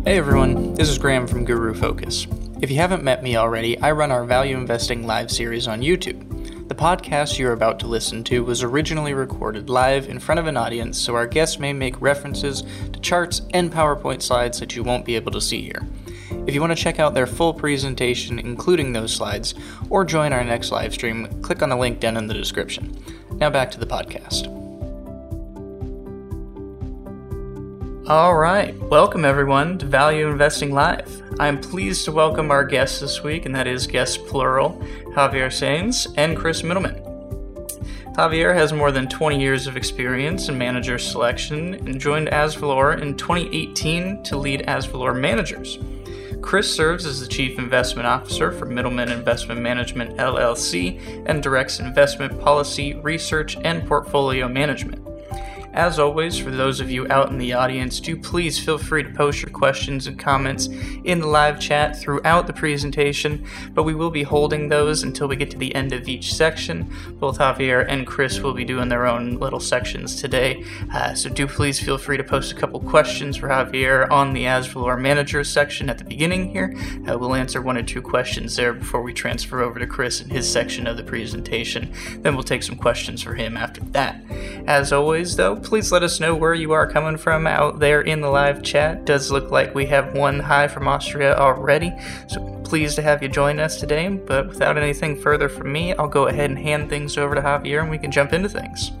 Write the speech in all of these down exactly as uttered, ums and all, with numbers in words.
Hey everyone, this is Graham from Guru Focus. If you haven't met me already, I run our Value Investing Live series on YouTube. The podcast you're about to listen to was originally recorded live in front of an audience, so our guests may make references to charts and PowerPoint slides that you won't be able to see here. If you want to check out their full presentation, including those slides, or join our next live stream, click on the link down in the description. Now back to the podcast. All right, welcome everyone to Value Investing Live. I'm pleased to welcome our guests this week, and that is guest plural, Javier Saenz and Chris Middleman. Javier has more than twenty years of experience in manager selection and joined Asvalor in twenty eighteen to lead Asvalor managers. Chris serves as the Chief Investment Officer for Middleman Investment Management L L C and directs investment policy, research, and portfolio management. As always, for those of you out in the audience, do please feel free to post your questions and comments in the live chat throughout the presentation, but we will be holding those until we get to the end of each section. Both Javier and Chris will be doing their own little sections today, uh, so do please feel free to post a couple questions for Javier on the Asvalor Manager section at the beginning here. Uh, we'll answer one or two questions there before we transfer over to Chris in his section of the presentation. Then we'll take some questions for him after that. As always, though, please let us know where you are coming from out there in the live chat. Does look like we have one hi from Austria already, so pleased to have you join us today. But without anything further from me, I'll go ahead and hand things over to Javier and we can jump into things.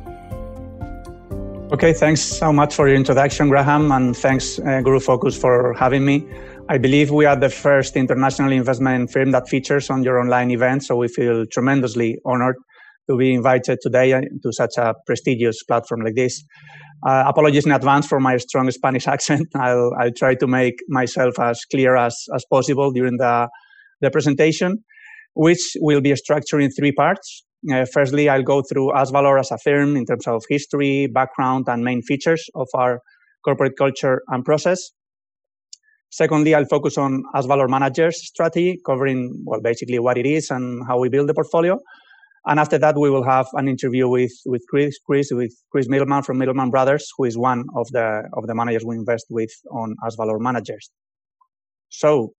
Okay, thanks so much for your introduction, Graham, and thanks uh, Guru Focus for having me. I believe we are the first international investment firm that features on your online event, so we feel tremendously honored to be invited today to such a prestigious platform like this. Uh, apologies in advance for my strong Spanish accent. I'll, I'll try to make myself as clear as, as possible during the, the presentation, which will be structured in three parts. Uh, firstly, I'll go through Asvalor as a firm in terms of history, background, and main features of our corporate culture and process. Secondly, I'll focus on Asvalor Managers strategy, covering, well, basically what it is and how we build the portfolio. And after that, we will have an interview with, with Chris, Chris, with Chris Middleman from Middleman Brothers, who is one of the of the managers we invest with on Asvalor Managers. So,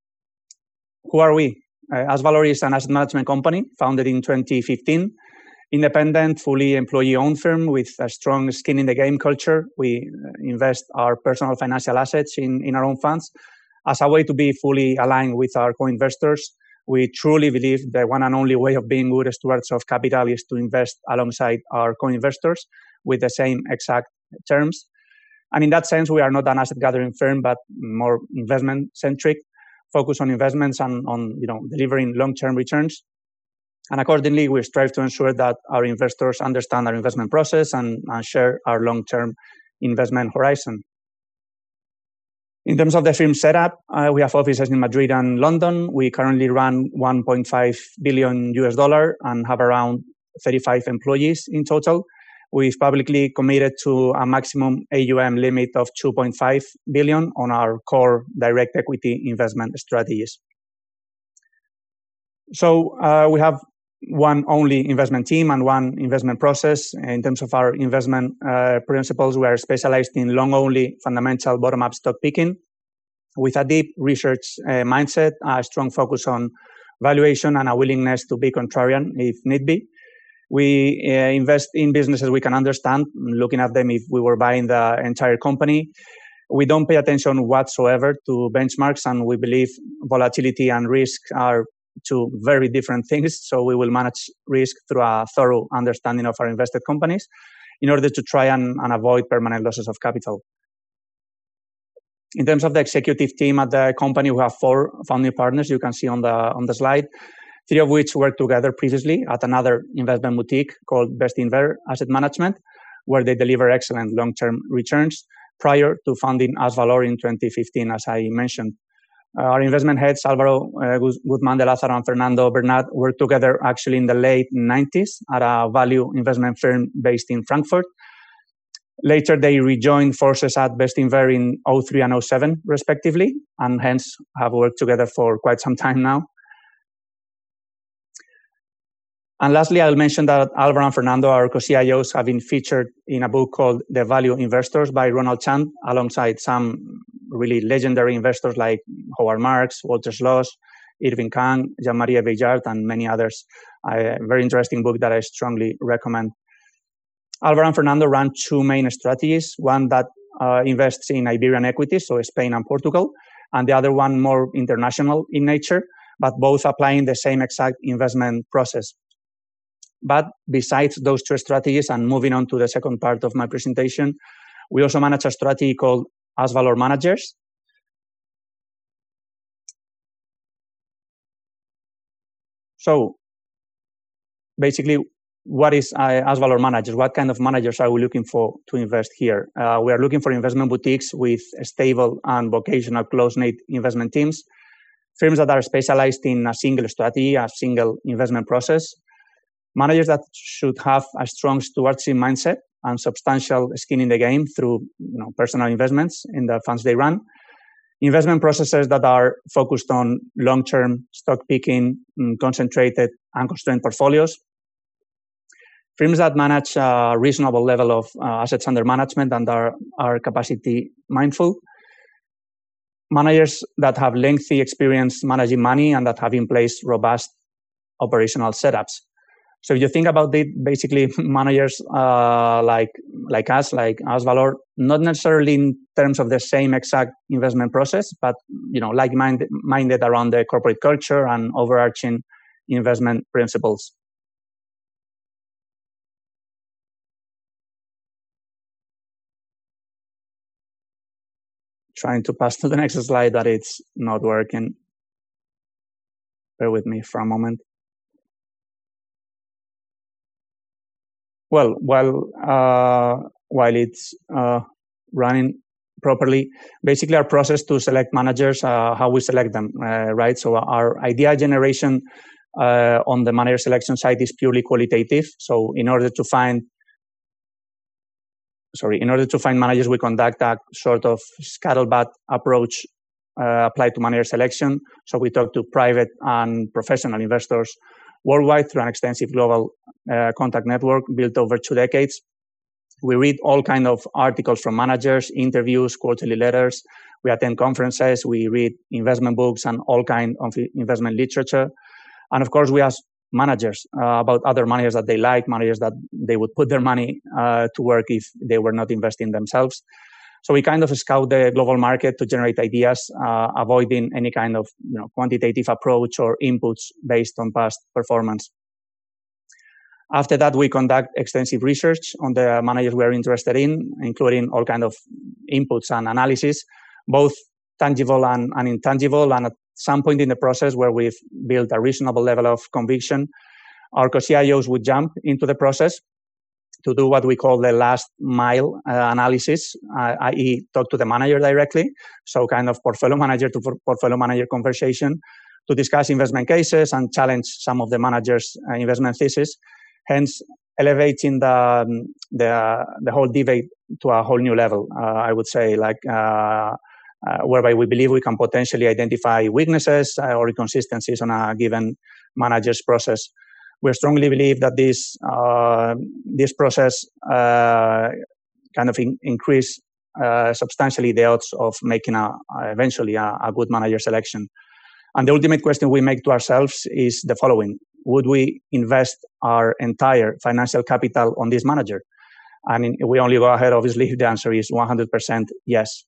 who are we? Uh, Asvalor is an asset management company founded in twenty fifteen, independent, fully employee-owned firm with a strong skin in the game culture. We invest our personal financial assets in, in our own funds as a way to be fully aligned with our co-investors. We truly believe the one and only way of being good stewards of capital is to invest alongside our co-investors with the same exact terms. And in that sense, we are not an asset gathering firm, but more investment centric, focus on investments and on you know delivering long-term returns. And accordingly, we strive to ensure that our investors understand our investment process and, and share our long-term investment horizon. In terms of the firm setup, uh, we have offices in Madrid and London. We currently run one point five billion U S dollar and have around thirty-five employees in total. We've publicly committed to a maximum A U M limit of two point five billion on our core direct equity investment strategies. So uh, we have one only investment team and one investment process. In terms of our investment uh, principles, we are specialized in long-only fundamental bottom-up stock picking with a deep research uh, mindset, a strong focus on valuation, and a willingness to be contrarian if need be. We uh, invest in businesses we can understand, looking at them if we were buying the entire company. We don't pay attention whatsoever to benchmarks, and we believe volatility and risk are two very different things. So we will manage risk through a thorough understanding of our invested companies in order to try and, and avoid permanent losses of capital. In terms of the executive team at the company, we have four founding partners you can see on the on the slide, three of which worked together previously at another investment boutique called Bestinver Asset Management, where they deliver excellent long-term returns prior to founding Asvalor in twenty fifteen, as I mentioned. Uh, our investment heads, Álvaro uh, Guzmán de Lázaro and Fernando Bernat, worked together actually in the late nineties at a value investment firm based in Frankfurt. Later, they rejoined forces at Bestinver in oh three and oh seven, respectively, and hence have worked together for quite some time now. And lastly, I'll mention that Alvaro and Fernando, our co-C I Os, have been featured in a book called The Value Investors by Ronald Chant, alongside some really legendary investors like Howard Marks, Walter Schloss, Irving Kang, Jean-Marie Beillard, and many others. A very interesting book that I strongly recommend. Alvaro and Fernando run two main strategies, one that uh, invests in Iberian equities, so Spain and Portugal, and the other one more international in nature, but both applying the same exact investment process. But besides those two strategies, and moving on to the second part of my presentation, we also manage a strategy called Asvalor Managers. So basically, what is uh, Asvalor Managers? What kind of managers are we looking for to invest here? Uh, we are looking for investment boutiques with stable and vocational close-knit investment teams, firms that are specialized in a single strategy, a single investment process, managers that should have a strong stewardship mindset and substantial skin in the game through you know, personal investments in the funds they run, investment processes that are focused on long-term stock picking, concentrated and constrained portfolios, firms that manage a reasonable level of uh, assets under management and are, are capacity mindful, managers that have lengthy experience managing money and that have in place robust operational setups. So if you think about it, basically managers uh, like like us, like Asvalor, not necessarily in terms of the same exact investment process, but you know, like-minded minded around the corporate culture and overarching investment principles. Trying to pass to the next slide, that it's not working. Bear with me for a moment. Well, while uh, while it's uh, running properly, basically our process to select managers, uh, how we select them, uh, right? So our idea generation uh, on the manager selection side is purely qualitative. So in order to find, sorry, in order to find managers, we conduct a sort of scuttlebutt approach uh, applied to manager selection. So we talk to private and professional investors worldwide through an extensive global uh, contact network built over two decades. We read all kinds of articles from managers, interviews, quarterly letters. We attend conferences. We read investment books and all kinds of investment literature. And of course, we ask managers uh, about other managers that they like, managers that they would put their money uh, to work if they were not investing themselves. So we kind of scout the global market to generate ideas, uh, avoiding any kind of you know, quantitative approach or inputs based on past performance. After that, we conduct extensive research on the managers we are interested in, including all kinds of inputs and analysis, both tangible and, and intangible. And at some point in the process where we've built a reasonable level of conviction, our co-C I Os would jump into the process to do what we call the last mile uh, analysis, uh, that is talk to the manager directly. So kind of portfolio manager to portfolio manager conversation to discuss investment cases and challenge some of the manager's uh, investment thesis, hence elevating the, the, the whole debate to a whole new level, uh, I would say, like uh, uh, whereby we believe we can potentially identify weaknesses uh, or inconsistencies on a given manager's process. We strongly believe that this uh, this process uh, kind of in, increase uh, substantially the odds of making a, eventually a, a good manager selection. And the ultimate question we make to ourselves is the following: would we invest our entire financial capital on this manager? And in, we only go ahead, obviously, if the answer is one hundred percent yes.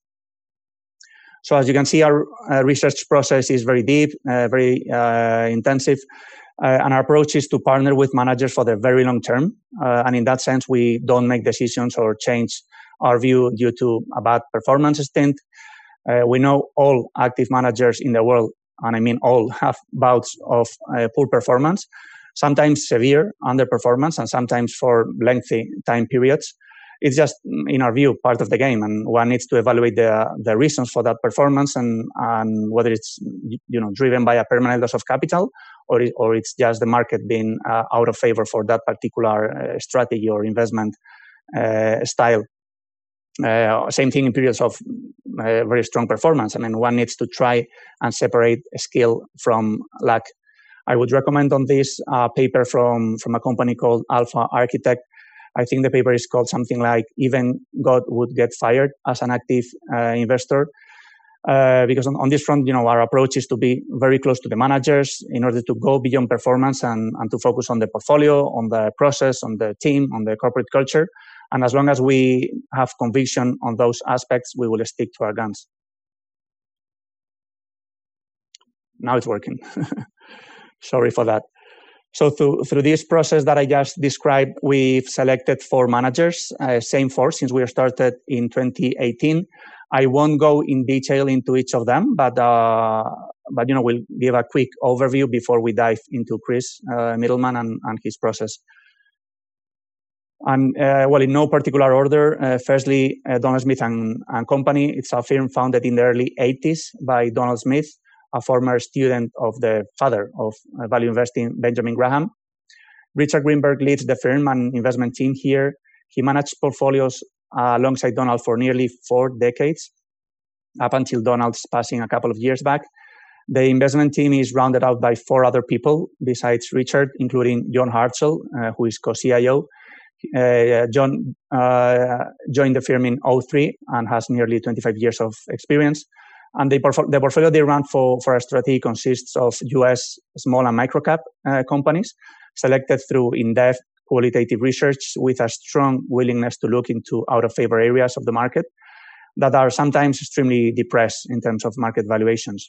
So as you can see, our uh, research process is very deep, uh, very uh, intensive. Uh, and our approach is to partner with managers for the very long term. Uh, and in that sense, we don't make decisions or change our view due to a bad performance stint. Uh, we know all active managers in the world, and I mean all, have bouts of uh, poor performance, sometimes severe underperformance, and sometimes for lengthy time periods. It's just, in our view, part of the game, and one needs to evaluate the, the reasons for that performance and, and whether it's you know driven by a permanent loss of capital or, it, or it's just the market being uh, out of favor for that particular uh, strategy or investment uh, style. Uh, same thing in periods of uh, very strong performance. I mean, one needs to try and separate skill from luck. I would recommend on this uh, paper from, from a company called Alpha Architect. I think the paper is called something like Even God Would Get Fired as an Active uh, Investor. Uh, because on, on this front, you know, our approach is to be very close to the managers in order to go beyond performance and, and to focus on the portfolio, on the process, on the team, on the corporate culture. And as long as we have conviction on those aspects, we will stick to our guns. Now it's working. Sorry for that. So through, through this process that I just described, we've selected four managers, uh, same four since we started in twenty eighteen. I won't go in detail into each of them, but uh, but you know we'll give a quick overview before we dive into Chris uh, Middleman and, and his process. And uh, well, in no particular order. Uh, firstly, uh, Donald Smith and, and Company. It's a firm founded in the early eighties by Donald Smith, a former student of the father of uh, value investing, Benjamin Graham. Richard Greenberg leads the firm and investment team here. He managed portfolios uh, alongside Donald for nearly four decades, up until Donald's passing a couple of years back. The investment team is rounded out by four other people besides Richard, including John Hartzell, uh, who is co-C I O. Uh, John uh, joined the firm in oh three and has nearly twenty-five years of experience. And the, portfolio, the portfolio they run for, for our strategy consists of U S small and micro-cap uh, companies selected through in-depth qualitative research with a strong willingness to look into out-of-favor areas of the market that are sometimes extremely depressed in terms of market valuations.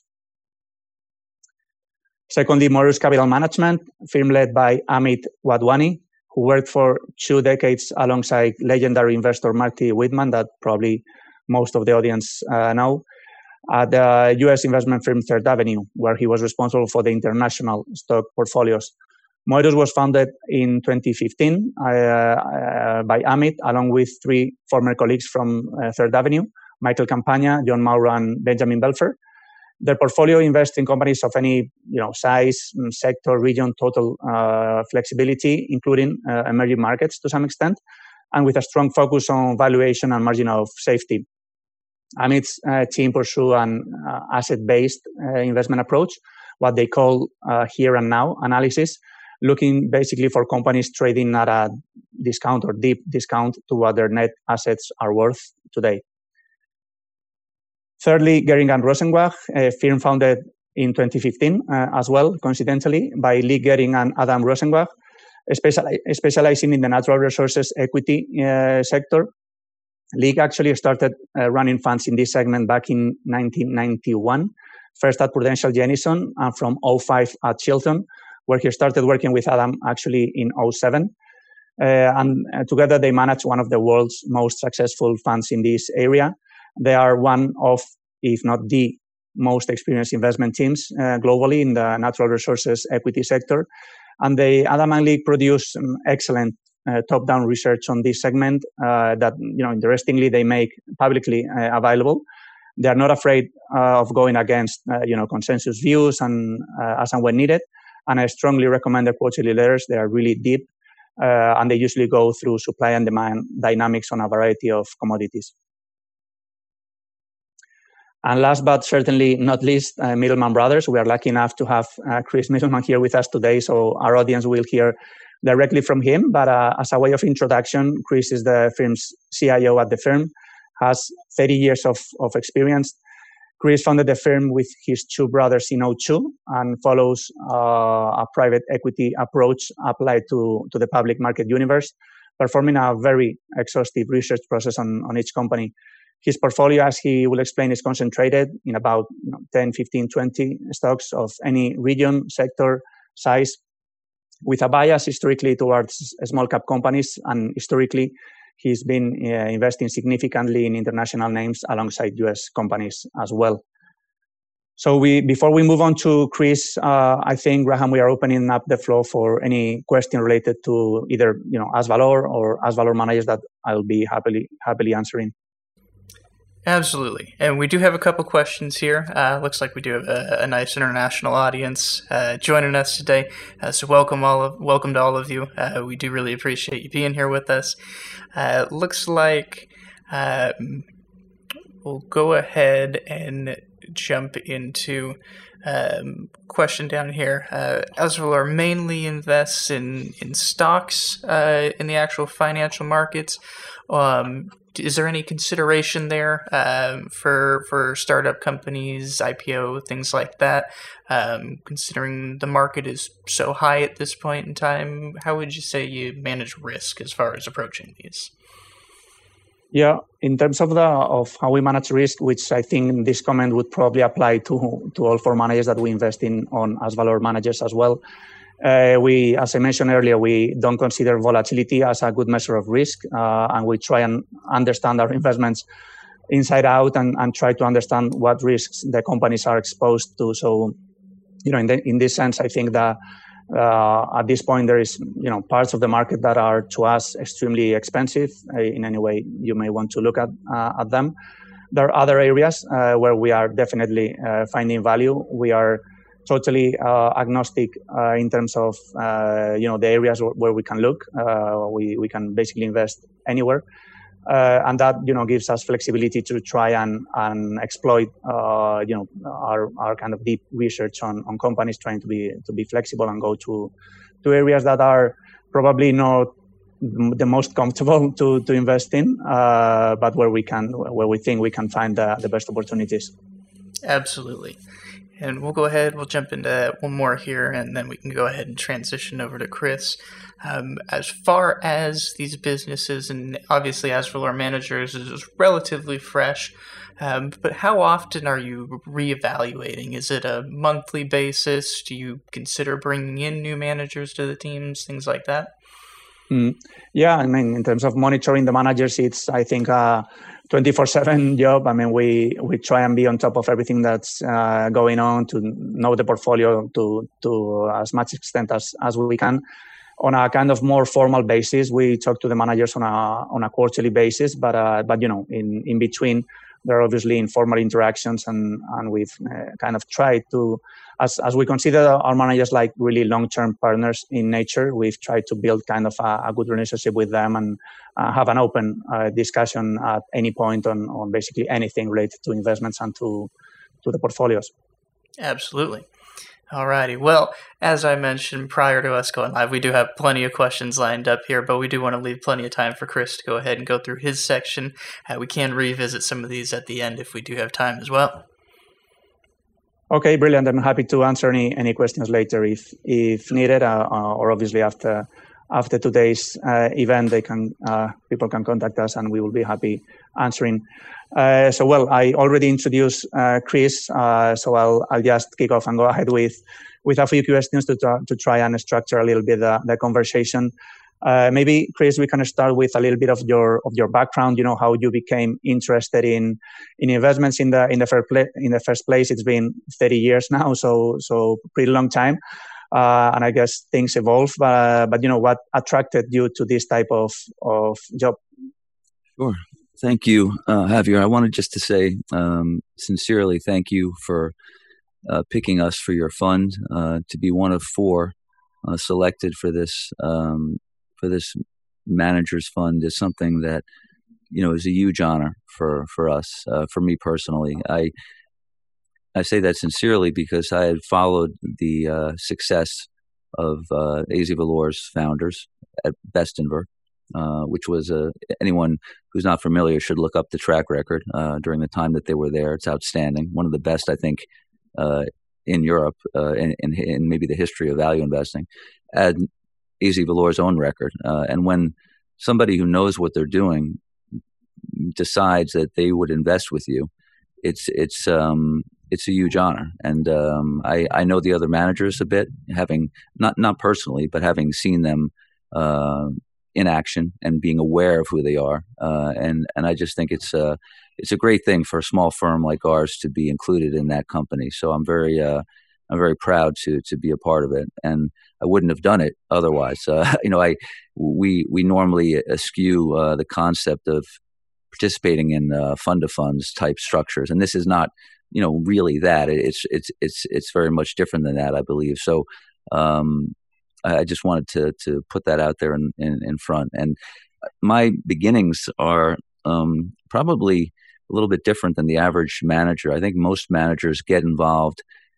Secondly, Moelis Capital Management, firm led by Amit Wadhwani, who worked for two decades alongside legendary investor Marty Whitman, that probably most of the audience uh, know, at the U S investment firm Third Avenue, where he was responsible for the international stock portfolios. Moelis was founded in twenty fifteen uh, uh, by Amit, along with three former colleagues from uh, Third Avenue, Michael Campagna, John Mauro, and Benjamin Belfer. Their portfolio invests in companies of any you know, size, sector, region, total uh, flexibility, including uh, emerging markets to some extent, and with a strong focus on valuation and margin of safety. Amit's uh, team pursue an uh, asset-based uh, investment approach, what they call uh, here and now analysis, looking basically for companies trading at a discount or deep discount to what their net assets are worth today. Thirdly, Gehring and Rosenbach, a firm founded in twenty fifteen uh, as well, coincidentally, by Lee Gehring and Adam Rosenbach, speciali specializing in the natural resources equity uh, sector. Lee actually started uh, running funds in this segment back in nineteen ninety-one, first at Prudential Jenison and from oh five at Chilton, where he started working with Adam actually in oh seven. Uh, and uh, together they manage one of the world's most successful funds in this area. They are one of, if not the most experienced investment teams uh, globally in the natural resources equity sector. And they, Adam and Lee, produce um, excellent uh, top-down research on this segment uh, that, you know, interestingly, they make publicly uh, available. They are not afraid uh, of going against, uh, you know, consensus views and uh, as and when needed. And I strongly recommend their quarterly letters. They are really deep, uh, and they usually go through supply and demand dynamics on a variety of commodities. And last but certainly not least, uh, Middleman Brothers. We are lucky enough to have uh, Chris Middleman here with us today, so our audience will hear directly from him. But uh, as a way of introduction, Chris is the firm's C I O at the firm, has thirty years of, of experience. Chris founded the firm with his two brothers in oh two and follows uh, a private equity approach applied to, to the public market universe, performing a very exhaustive research process on, on each company. His portfolio, as he will explain, is concentrated in about you know, ten, fifteen, twenty stocks of any region, sector, size, with a bias historically towards small cap companies. And historically, he's been uh, investing significantly in international names alongside U S companies as well. So we, before we move on to Chris, uh, I think, Graham, we are opening up the floor for any question related to either you know AsValor or AsValor managers that I'll be happily happily answering. Absolutely. And we do have a couple questions here. Uh, looks like we do have a, a nice international audience uh, joining us today. Uh, so welcome all of, welcome to all of you. Uh, we do really appreciate you being here with us. Uh, looks like uh, we'll go ahead and jump into Um, question down here. Uh, Asvalor mainly invests in, in stocks uh, in the actual financial markets. Um, is there any consideration there um, for for startup companies, I P O, things like that? Um, considering the market is so high at this point in time, how would you say you manage risk as far as approaching these? Yeah, in terms of the of how we manage risk, which I think this comment would probably apply to to all four managers that we invest in on as Valor managers as well. Uh, we, as I mentioned earlier, we don't consider volatility as a good measure of risk, uh, and we try and understand our investments inside out and, and try to understand what risks the companies are exposed to. So, you know, in the, in this sense, I think that. Uh, at this point, there is, you know, parts of the market that are to us extremely expensive. Uh, in any way you may want to look at uh, at them. There are other areas uh, where we are definitely uh, finding value. We are totally uh, agnostic uh, in terms of uh, you know the areas where, where we can look. Uh, we we can basically invest anywhere. Uh, and that, you know, gives us flexibility to try and, and exploit, uh, you know, our, our kind of deep research on, on companies, trying to be to be flexible and go to to areas that are probably not the most comfortable to, to invest in, uh, but where we can where we think we can find the, the best opportunities. Absolutely. And we'll go ahead, we'll jump into one more here, and then we can go ahead and transition over to Chris. Um, as far as these businesses, and obviously as for our managers, is relatively fresh, um, but how often are you reevaluating? Is it a monthly basis? Do you consider bringing in new managers to the teams, things like that? Mm. Yeah, I mean, in terms of monitoring the managers, it's, I think, a twenty-four seven job. I mean, we, we try and be on top of everything that's uh, going on, to know the portfolio to to as much extent as, as we can. On a kind of more formal basis, we talk to the managers on a on a quarterly basis, but uh, but you know, in, in between, there are obviously informal interactions, and and we've uh, kind of tried to, as as we consider our managers like really long-term partners in nature, we've tried to build kind of a, a good relationship with them and uh, have an open uh, discussion at any point on on basically anything related to investments and to to the portfolios. Absolutely. Alrighty. Well, as I mentioned prior to us going live, we do have plenty of questions lined up here, but we do want to leave plenty of time for Chris to go ahead and go through his section. Uh, we can revisit some of these at the end if we do have time as well. Okay, brilliant. I'm happy to answer any, any questions later if if needed, uh, or obviously after after today's uh, event, they can uh, people can contact us and we will be happy answering. Uh, so, well, I already introduced uh, Chris, uh, so I'll I'll just kick off and go ahead with with a few questions to try, to try and structure a little bit the, the conversation. Uh, maybe, Chris, we can start with a little bit of your of your background. You know, how you became interested in in investments in the in the first place. In the first place, it's been thirty years now, so so pretty long time. Uh, and I guess things evolve. Uh, but you know, what attracted you to this type of of job? Sure. Thank you, uh, Javier. I wanted just to say um, sincerely thank you for uh, picking us for your fund uh, to be one of four uh, selected for this um, for this managers fund is something that, you know, is a huge honor for for us, uh, for me personally. I I say that sincerely because I had followed the uh, success of uh, A Z Valor's founders at Bestinver. Uh, which was uh, anyone who's not familiar should look up the track record uh, during the time that they were there. It's outstanding. One of the best, I think, uh, in Europe, uh, in, in, in maybe the history of value investing, at A Z Valor's own record. Uh, and when somebody who knows what they're doing decides that they would invest with you, it's it's um, it's a huge honor. And um, I, I know the other managers a bit, having not not personally, but having seen them Uh, in action and being aware of who they are, uh, and and I just think it's a it's a great thing for a small firm like ours to be included in that company. So I'm very uh, I'm very proud to to be a part of it, and I wouldn't have done it otherwise. Uh, you know, I we we normally eschew uh, the concept of participating in uh, fund of funds type structures, and this is not, you know, really that. It's it's it's it's very much different than that, I believe. So. Um, I just wanted to to put that out there in, in, in front. And my beginnings are um, probably a little bit different than the average manager. I think most managers get involved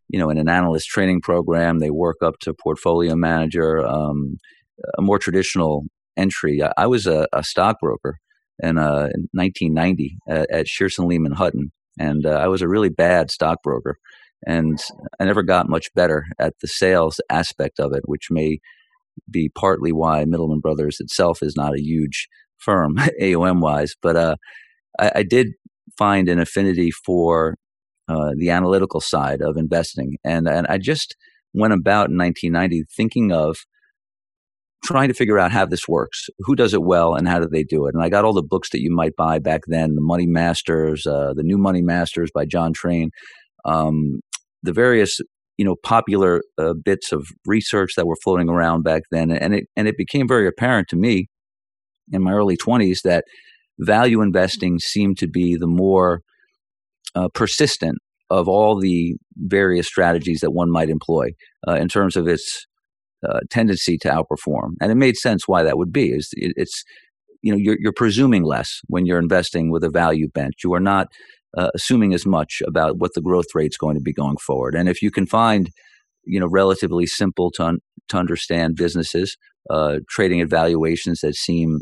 you know, in an analyst training program. They work up to portfolio manager, um, a more traditional entry. I, I was a, a stockbroker in, uh, in nineteen ninety at, at Shearson Lehman Hutton, and uh, I was a really bad stockbroker, and I never got much better at the sales aspect of it, which may be partly why Middleman Brothers itself is not a huge firm A U M wise, but uh, I, I did find an affinity for uh, the analytical side of investing, and and I just went about in nineteen ninety thinking of trying to figure out how this works, who does it well, and how do they do it. And I got all the books that you might buy back then, the Money Masters, uh, the New Money Masters by John Train, um, the various you know popular uh, bits of research that were floating around back then, and it and it became very apparent to me in my early twenties that value investing seemed to be the more uh, persistent of all the various strategies that one might employ uh, in terms of its uh, tendency to outperform. And it made sense why that would be. It's, it's you know, you're, you're presuming less when you're investing with a value bent. You are not uh, assuming as much about what the growth rate is going to be going forward. And if you can find, you know, relatively simple to, un- to understand businesses, uh, trading at valuations that seem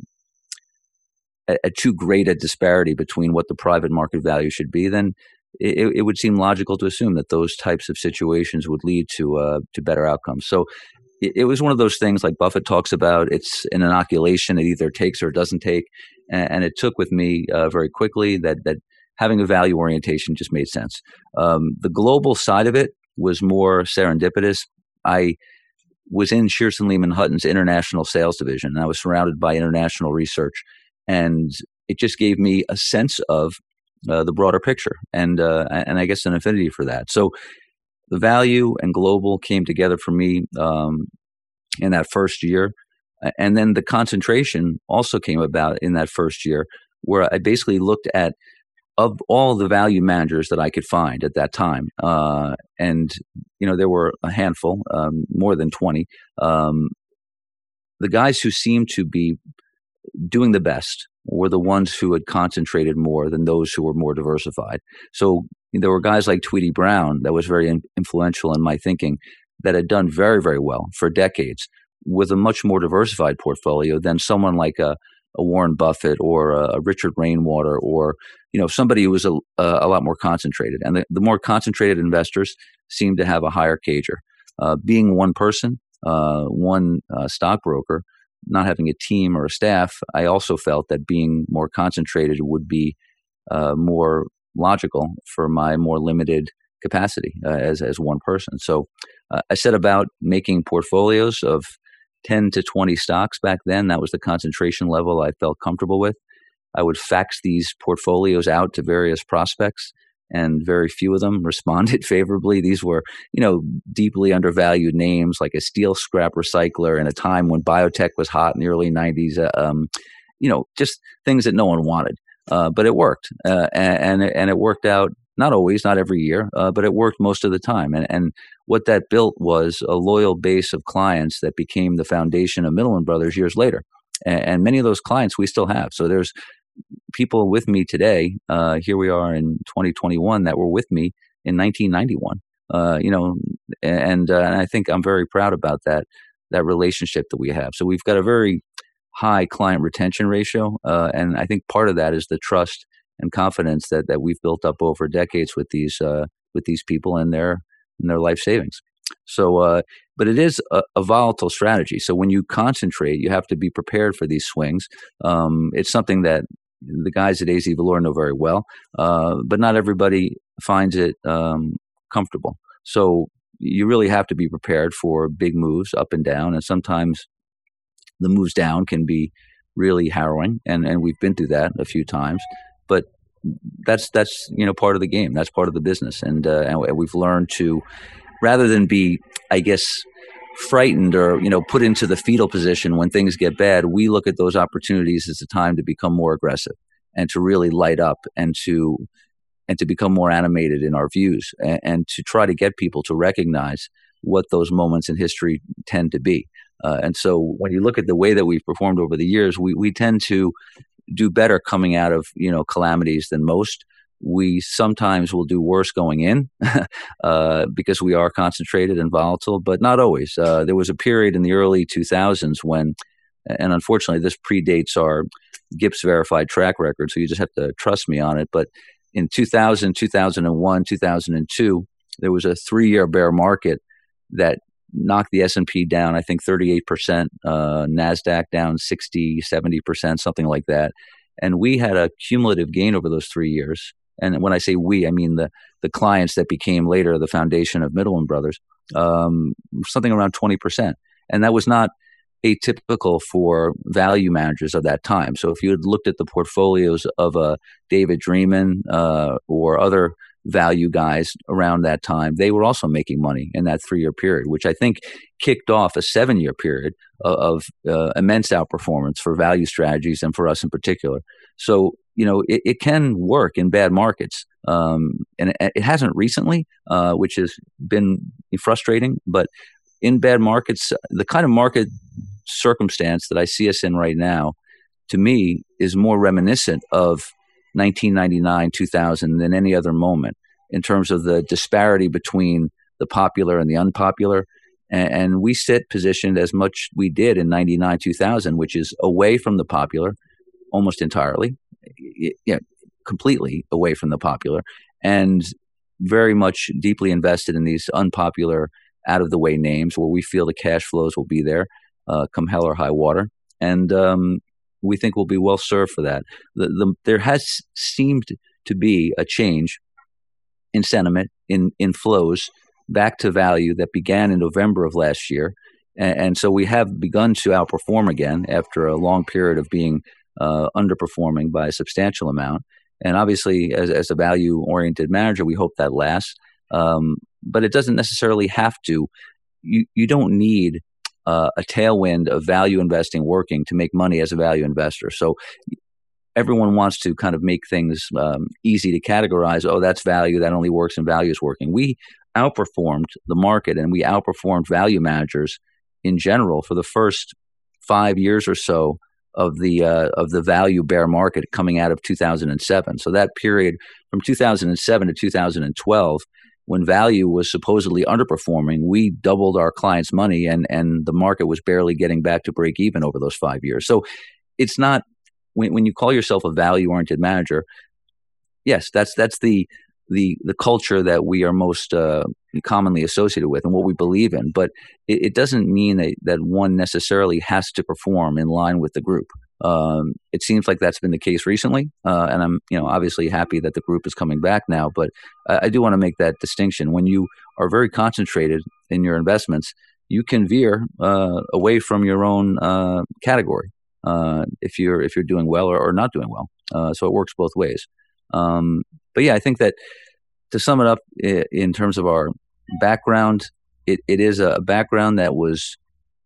at, at too great a disparity between what the private market value should be, then it, it would seem logical to assume that those types of situations would lead to uh, to better outcomes. So it, it was one of those things like Buffett talks about. It's an inoculation. It either takes or doesn't take. And, and it took with me uh, very quickly that that having a value orientation just made sense. Um, the global side of it was more serendipitous. I was in Shearson Lehman Hutton's international sales division, and I was surrounded by international research. And it just gave me a sense of uh, the broader picture and uh, and I guess an affinity for that. So the value and global came together for me um, in that first year. And then the concentration also came about in that first year, where I basically looked at of all the value managers that I could find at that time. Uh, and, you know, there were a handful, um, more than twenty. Um, the guys who seemed to be doing the best were the ones who had concentrated more than those who were more diversified. So there were guys like Tweedy Brown that was very in- influential in my thinking that had done very, very well for decades with a much more diversified portfolio than someone like a, a Warren Buffett or a, a Richard Rainwater or, you know, somebody who was a, a lot more concentrated. And the, the more concentrated investors seem to have a higher cager. Uh, being one person, uh, one uh, stockbroker, not having a team or a staff, I also felt that being more concentrated would be uh, more logical for my more limited capacity uh, as as one person. So uh, I set about making portfolios of ten to twenty stocks back then. That was the concentration level I felt comfortable with. I would fax these portfolios out to various prospects, and very few of them responded favorably. These were, you know, deeply undervalued names like a steel scrap recycler in a time when biotech was hot in the early nineties. Uh, um, you know, just things that no one wanted. Uh, but it worked, uh, and and it worked out. Not always, not every year, uh, but it worked most of the time. And and what that built was a loyal base of clients that became the foundation of Middleman Brothers years later. And, and many of those clients we still have. So there's people with me today. Uh, here we are in twenty twenty-one that were with me in nineteen ninety-one. Uh, you know, and, uh, and I think I'm very proud about that that relationship that we have. So we've got a very high client retention ratio, uh, and I think part of that is the trust and confidence that, that we've built up over decades with these uh, with these people and their and their life savings. So, uh, but it is a, a volatile strategy. So when you concentrate, you have to be prepared for these swings. Um, it's something that the guys at A Z Valor know very well, uh, but not everybody finds it um, comfortable. So you really have to be prepared for big moves up and down, and sometimes the moves down can be really harrowing, and, and we've been through that a few times. But that's that's you know part of the game. That's part of the business, and uh, and we've learned to, rather than be, I guess, frightened or you know put into the fetal position when things get bad, we look at those opportunities as a time to become more aggressive and to really light up and to and to become more animated in our views and, and to try to get people to recognize what those moments in history tend to be. Uh, and so when you look at the way that we've performed over the years, we we tend to do better coming out of, you know, calamities than most. we sometimes will do worse going in uh, because we are concentrated and volatile, but not always. Uh, there was a period in the early two thousands when, and unfortunately this predates our G I P S verified track record, so you just have to trust me on it. But in two thousand, two thousand one, two thousand two, there was a three-year bear market that knocked the S and P down, I think thirty-eight percent, uh, NASDAQ down sixty, seventy percent, something like that. And we had a cumulative gain over those three years. And when I say we, I mean the the clients that became later the foundation of Middleman Brothers, um, something around twenty percent. And that was not atypical for value managers of that time. So if you had looked at the portfolios of a David Dreaman uh, or other value guys around that time, they were also making money in that three-year period, which I think kicked off a seven-year period of, of uh, immense outperformance for value strategies and for us in particular. So, you know, it, it can work in bad markets. Um, and it, it hasn't recently, uh, which has been frustrating. But in bad markets, the kind of market circumstance that I see us in right now, to me, is more reminiscent of nineteen ninety-nine, two thousand than any other moment in terms of the disparity between the popular and the unpopular. And, and we sit positioned as much we did in ninety-nine, two thousand, which is away from the popular almost entirely, yeah, completely away from the popular, and very much deeply invested in these unpopular, out-of-the-way names where we feel the cash flows will be there uh, come hell or high water. And um, we think we'll be well served for that. The, the, there has seemed to be a change in sentiment, in, in flows back to value that began in November of last year. And, and so we have begun to outperform again after a long period of being uh, underperforming by a substantial amount. And obviously, as, as a value-oriented manager, we hope that lasts. Um, but it doesn't necessarily have to. You, you don't need Uh, a tailwind of value investing working to make money as a value investor. So everyone wants to kind of make things um, easy to categorize. Oh, that's value. That only works when value is working. We outperformed the market and we outperformed value managers in general for the first five years or so of the uh, of the value bear market coming out of two thousand seven. So that period from two thousand seven to two thousand twelve, when value was supposedly underperforming, we doubled our clients' money and, and the market was barely getting back to break even over those five years. So it's not, when, when you call yourself a value-oriented manager, yes, that's that's the the the culture that we are most uh, commonly associated with and what we believe in. But it, it doesn't mean that, that one necessarily has to perform in line with the group. Um, it seems like that's been the case recently, uh, and I'm, you know, obviously happy that the group is coming back now. But I, I do want to make that distinction. When you are very concentrated in your investments, you can veer uh, away from your own uh, category uh, if you're if you're doing well or, or not doing well. Uh, so it works both ways. Um, but yeah, I think that to sum it up in, in terms of our background, it, it is a background that was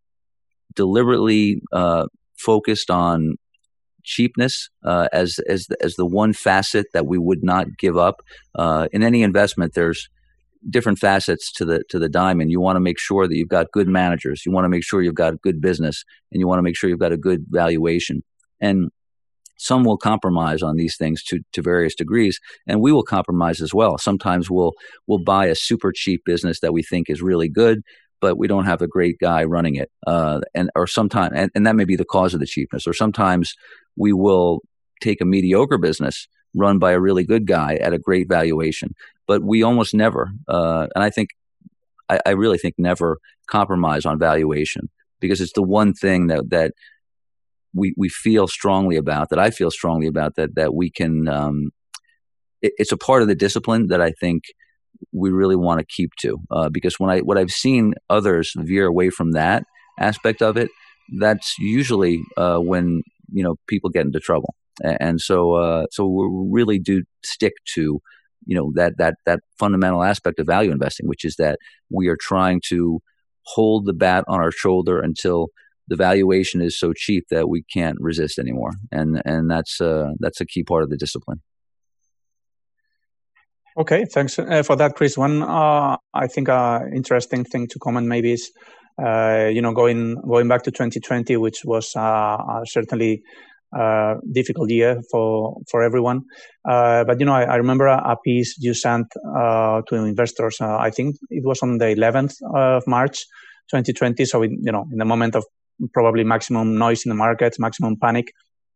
deliberately Uh, focused on cheapness uh, as as as the one facet that we would not give up. Uh, in any investment, there's different facets to the to the diamond. You want to make sure that you've got good managers. You want to make sure you've got good business, and you want to make sure you've got a good valuation. And some will compromise on these things to to various degrees, and we will compromise as well. Sometimes we'll we'll buy a super cheap business that we think is really good, but we don't have a great guy running it. Uh, and or sometimes, and, and that may be the cause of the cheapness. Or sometimes we will take a mediocre business run by a really good guy at a great valuation. But we almost never, uh, and I think, I, I really think never compromise on valuation, because it's the one thing that that we we feel strongly about, that I feel strongly about, that that we can. Um, it, it's a part of the discipline that I think we really want to keep to, uh, because when I what I've seen others veer away from that aspect of it, that's usually uh, when you know people get into trouble, and so uh, so we really do stick to you know that that that fundamental aspect of value investing, which is that we are trying to hold the bat on our shoulder until the valuation is so cheap that we can't resist anymore, and and that's uh, that's a key part of the discipline. Okay, thanks uh, for that, Chris. One, uh, I think, uh, interesting thing to comment maybe is, uh, you know, going going back to twenty twenty, which was uh, uh, certainly uh, difficult year for for everyone. Uh, but you know, I, I remember a, a piece you sent uh, to investors. Uh, I think it was on the eleventh of March, twenty twenty. So it, you know, in the moment of probably maximum noise in the markets, maximum panic.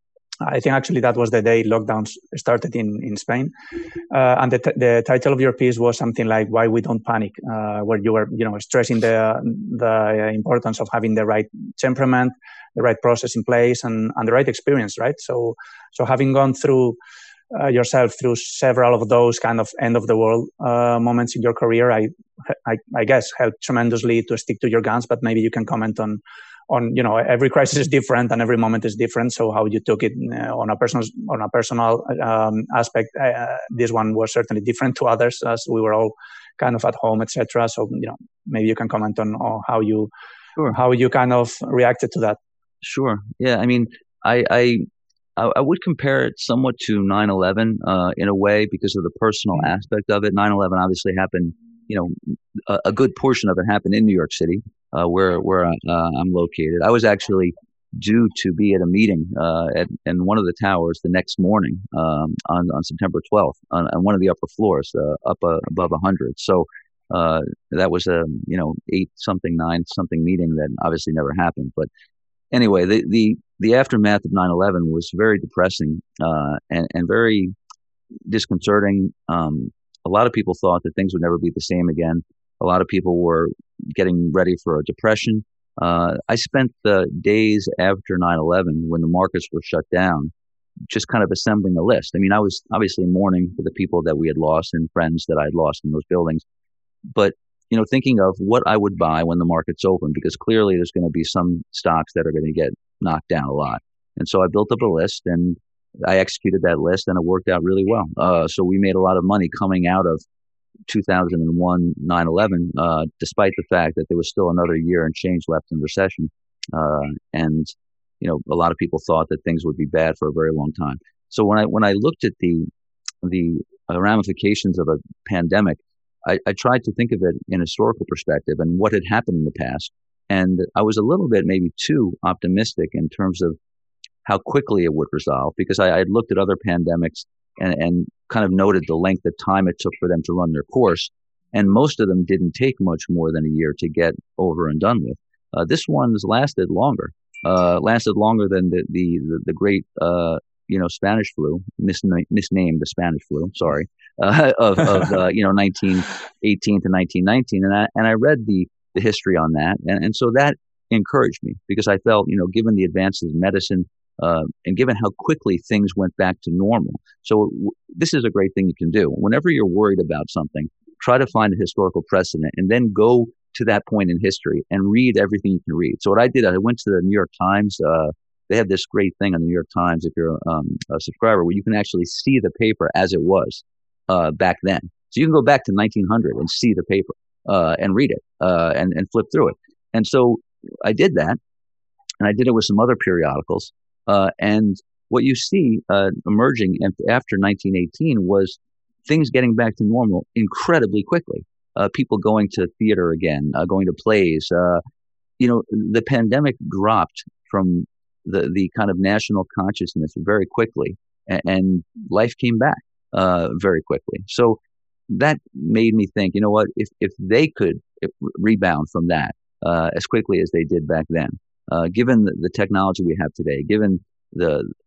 I think actually that was the day lockdowns started in, in Spain. Uh, and the, t- the title of your piece was something like "Why We Don't Panic," uh, where you were, you know, stressing the the importance of having the right temperament, the right process in place, and, and the right experience, right? So, so having gone through uh, yourself through several of those kind of end of the world uh, moments in your career, I, I, I guess helped tremendously to stick to your guns. But maybe you can comment on. On you know, every crisis is different and every moment is different. So how you took it uh, on a personal on a personal um, aspect, uh, this one was certainly different to others, as we were all kind of at home, et cetera. So you know, maybe you can comment on, on how you sure. how you kind of reacted to that. Sure. Yeah. I mean, I I, I would compare it somewhat to nine eleven uh, in a way because of the personal mm-hmm. aspect of it. nine eleven obviously happened. You know, a, a good portion of it happened in New York City. Uh, where where uh, I'm located. I was actually due to be at a meeting uh, at in one of the towers the next morning um, on on September twelfth on, on one of the upper floors, uh, up uh, above one hundred. So uh, that was a you know eight something nine something meeting that obviously never happened. But anyway, the the, the aftermath of nine eleven was very depressing uh, and and very disconcerting. Um, a lot of people thought that things would never be the same again. A lot of people were getting ready for a depression. Uh, I spent the days after nine eleven when the markets were shut down just kind of assembling a list. I mean, I was obviously mourning for the people that we had lost and friends that I had lost in those buildings. But, you know, thinking of what I would buy when the market's open, because clearly there's going to be some stocks that are going to get knocked down a lot. And so I built up a list and I executed that list and it worked out really well. Uh, so we made a lot of money coming out of two thousand one, nine eleven, uh, despite the fact that there was still another year and change left in recession. Uh, and, you know, a lot of people thought that things would be bad for a very long time. So when I, when I looked at the, the uh, ramifications of a pandemic, I, I tried to think of it in a historical perspective and what had happened in the past. And I was a little bit maybe too optimistic in terms of how quickly it would resolve, because I had looked at other pandemics and, and kind of noted the length of time it took for them to run their course. And most of them didn't take much more than a year to get over and done with. Uh, this one's lasted longer, uh, lasted longer than the, the, the, the great, uh, you know, Spanish flu, misna- misnamed the Spanish flu, sorry, uh, of, of uh, you know, nineteen eighteen to nineteen nineteen. And I, and I read the, the history on that. And, and so that encouraged me because I felt, you know, given the advances in medicine, Uh, and given how quickly things went back to normal. So w- this is a great thing you can do. Whenever you're worried about something, try to find a historical precedent and then go to that point in history and read everything you can read. So what I did, I went to the New York Times. Uh, they have this great thing on the New York Times, if you're um, a subscriber, where you can actually see the paper as it was uh, back then. So you can go back to nineteen hundred and see the paper uh, and read it uh, and, and flip through it. And so I did that, and I did it with some other periodicals. Uh, and what you see uh, emerging after nineteen eighteen was things getting back to normal incredibly quickly. Uh, people going to theater again, uh, going to plays. Uh, you know, the pandemic dropped from the, the kind of national consciousness very quickly, and, and life came back uh, very quickly. So that made me think, you know what, if, if they could rebound from that uh, as quickly as they did back then, Uh, given the, the technology we have today, given the,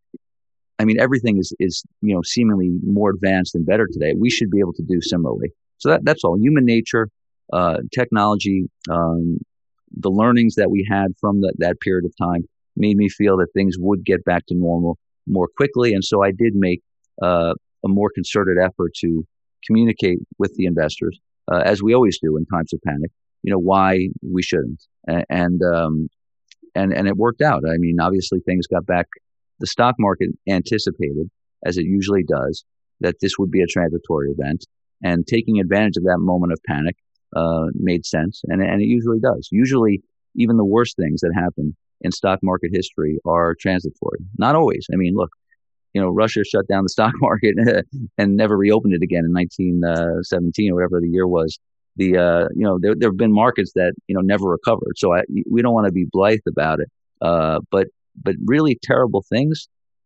I mean, everything is, is, you know, seemingly more advanced and better today, we should be able to do similarly. So that, that's all. Human nature, uh, technology, um, the learnings that we had from that, that period of time made me feel that things would get back to normal more quickly. And so I did make uh, a more concerted effort to communicate with the investors, uh, as we always do in times of panic, you know, why we shouldn't. And, and um, And, and it worked out. I mean, obviously things got back. The stock market anticipated, as it usually does, that this would be a transitory event. And taking advantage of that moment of panic uh, made sense. And, and it usually does. Usually, even the worst things that happen in stock market history are transitory. Not always. I mean, look, you know, Russia shut down the stock market and never reopened it again in nineteen seventeen or whatever the year was. The uh, you know there there have been markets that you know never recovered, so I, we don't want to be blithe about it. Uh, but but really terrible things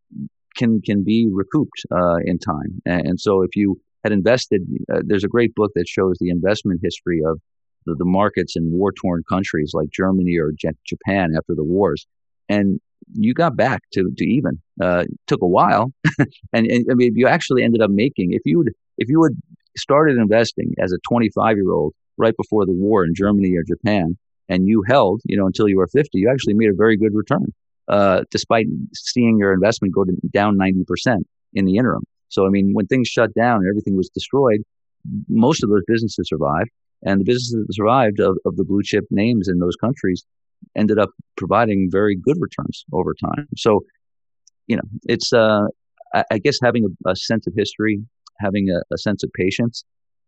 can can be recouped uh, in time. And, and so if you had invested, uh, there's a great book that shows the investment history of the, the markets in war-torn countries like Germany or J- Japan after the wars, and you got back to to even. Uh, it took a while, and, and I mean, you actually ended up making if you would if you had started investing as a twenty-five year old right before the war in Germany or Japan, and you held, you know, until you were fifty, you actually made a very good return, uh, despite seeing your investment go to, down ninety percent in the interim. So, I mean, when things shut down and everything was destroyed, most of those businesses survived, and the businesses that survived of, of the blue chip names in those countries ended up providing very good returns over time. So, you know, it's, uh, I, I guess having a, a sense of history, having a, a sense of patience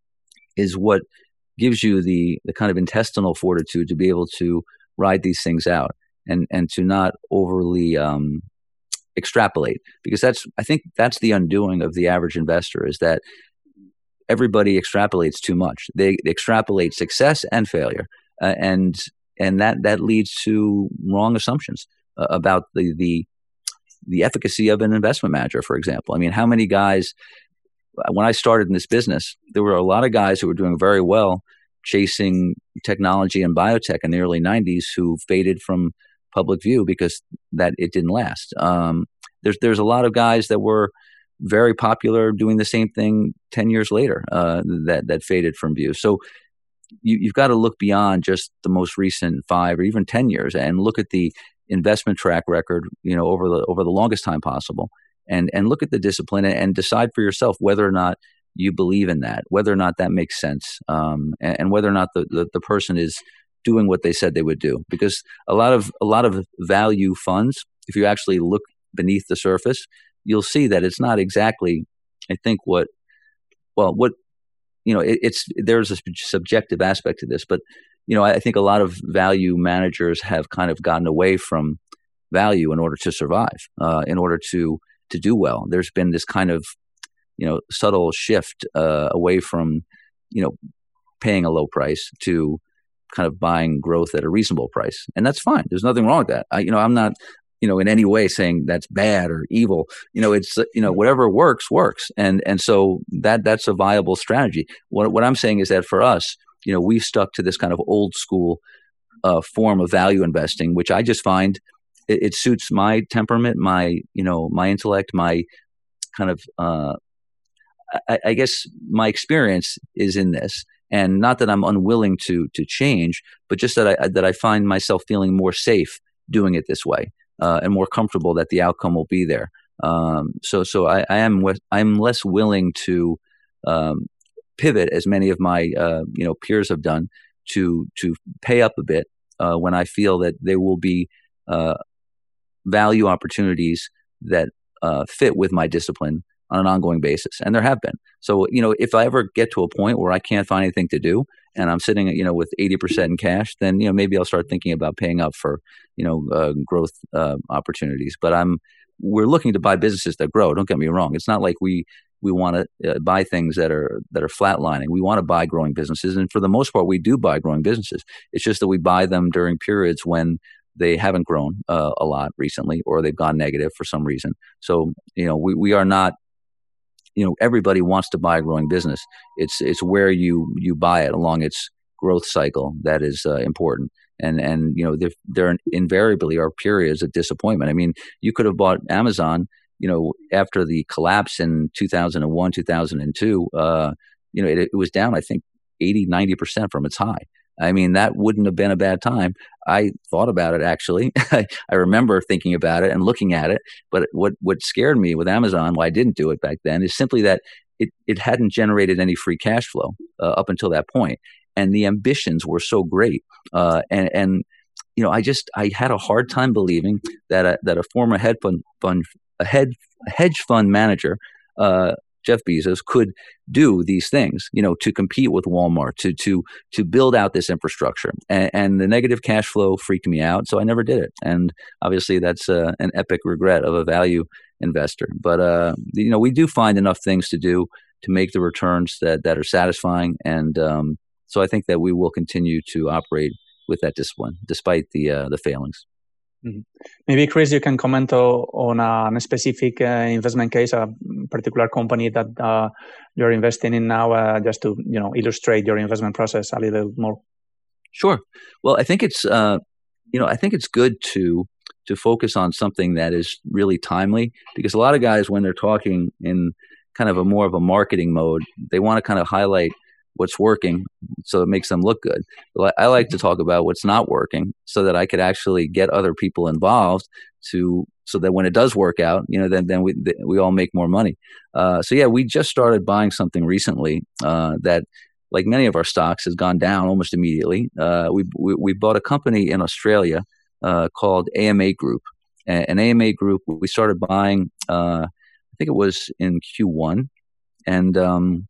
is what gives you the, the kind of intestinal fortitude to be able to ride these things out and, and to not overly um, extrapolate. Because that's, I think that's the undoing of the average investor, is that everybody extrapolates too much. They, they extrapolate success and failure. Uh, and and that, that leads to wrong assumptions uh, about the, the the efficacy of an investment manager, for example. I mean, how many guys, when I started in this business, there were a lot of guys who were doing very well chasing technology and biotech in the early nineties who faded from public view because that it didn't last. Um, there's there's a lot of guys that were very popular doing the same thing ten years later uh, that that faded from view. So you, you've got to look beyond just the most recent five or even ten years and look at the investment track record, you know, over the over the longest time possible, and and look at the discipline and, and decide for yourself whether or not you believe in that, whether or not that makes sense, um, and, and whether or not the, the, the person is doing what they said they would do. Because a lot of a lot of value funds, if you actually look beneath the surface, you'll see that it's not exactly, I think, what well what you know it, it's there's a subjective aspect to this, but you know I think a lot of value managers have kind of gotten away from value in order to survive, uh, in order to to do well. There's been this kind of you know subtle shift uh, away from you know paying a low price to kind of buying growth at a reasonable price, and that's fine. There's nothing wrong with that. I, you know I'm not you know in any way saying that's bad or evil. You know it's you know whatever works works, and and so that that's a viable strategy. What what I'm saying is that for us, you know we stuck to this kind of old school uh, form of value investing, which I just find it, it suits my temperament, my you know my intellect, my kind of uh, I, I guess my experience is in this. And not that I'm unwilling to to change, but just that I that I find myself feeling more safe doing it this way, uh, and more comfortable that the outcome will be there. Um, so so I, I am I'm less willing to um, pivot as many of my uh, you know peers have done to to pay up a bit uh, when I feel that there will be uh, value opportunities that uh, fit with my discipline on an ongoing basis. And there have been. So, you know, if I ever get to a point where I can't find anything to do and I'm sitting, you know, with eighty percent in cash, then, you know, maybe I'll start thinking about paying up for, you know, uh, growth uh, opportunities. But I'm, we're looking to buy businesses that grow. Don't get me wrong. It's not like we, we want to uh, buy things that are, that are flatlining. We want to buy growing businesses. And for the most part, we do buy growing businesses. It's just that we buy them during periods when they haven't grown uh, a lot recently, or they've gone negative for some reason. So, you know, we, we are not, you know, everybody wants to buy a growing business. It's it's where you you buy it along its growth cycle that is uh, important. And and you know there there invariably are periods of disappointment. I mean, you could have bought Amazon, you know, after the collapse in two thousand one, two thousand two. Uh, you know, it, it was down, I think, eighty, ninety percent from its high. I mean, that wouldn't have been a bad time. I thought about it, actually. I remember thinking about it and looking at it. But what, what scared me with Amazon, why I didn't do it back then, is simply that it, it hadn't generated any free cash flow uh, up until that point. And the ambitions were so great. Uh, and, and, you know, I just, I had a hard time believing that a, that a former hedge fund, fund a head, hedge fund manager, uh, Jeff Bezos, could do these things, you know, to compete with Walmart, to to to build out this infrastructure. And, and the negative cash flow freaked me out, so I never did it. And obviously, that's uh, an epic regret of a value investor. But uh, you know, we do find enough things to do to make the returns that that are satisfying. And um, so I think that we will continue to operate with that discipline, despite the uh, the failings. Mm-hmm. Maybe, Chris, you can comment o- on a, a specific uh, investment case, a particular company that uh, you're investing in now, uh, just to you know illustrate your investment process a little more. Sure. Well, I think it's uh, you know I think it's good to to focus on something that is really timely, because a lot of guys, when they're talking in kind of a more of a marketing mode, they want to kind of highlight what's working so it makes them look good. I like to talk about what's not working so that I could actually get other people involved to so that when it does work out, you know, then then we we all make more money. Uh, so yeah, we just started buying something recently uh, that, like many of our stocks, has gone down almost immediately. Uh, we, we we bought a company in Australia uh, called A M A Group. An A M A Group we started buying, uh, I think it was in Q one, and um,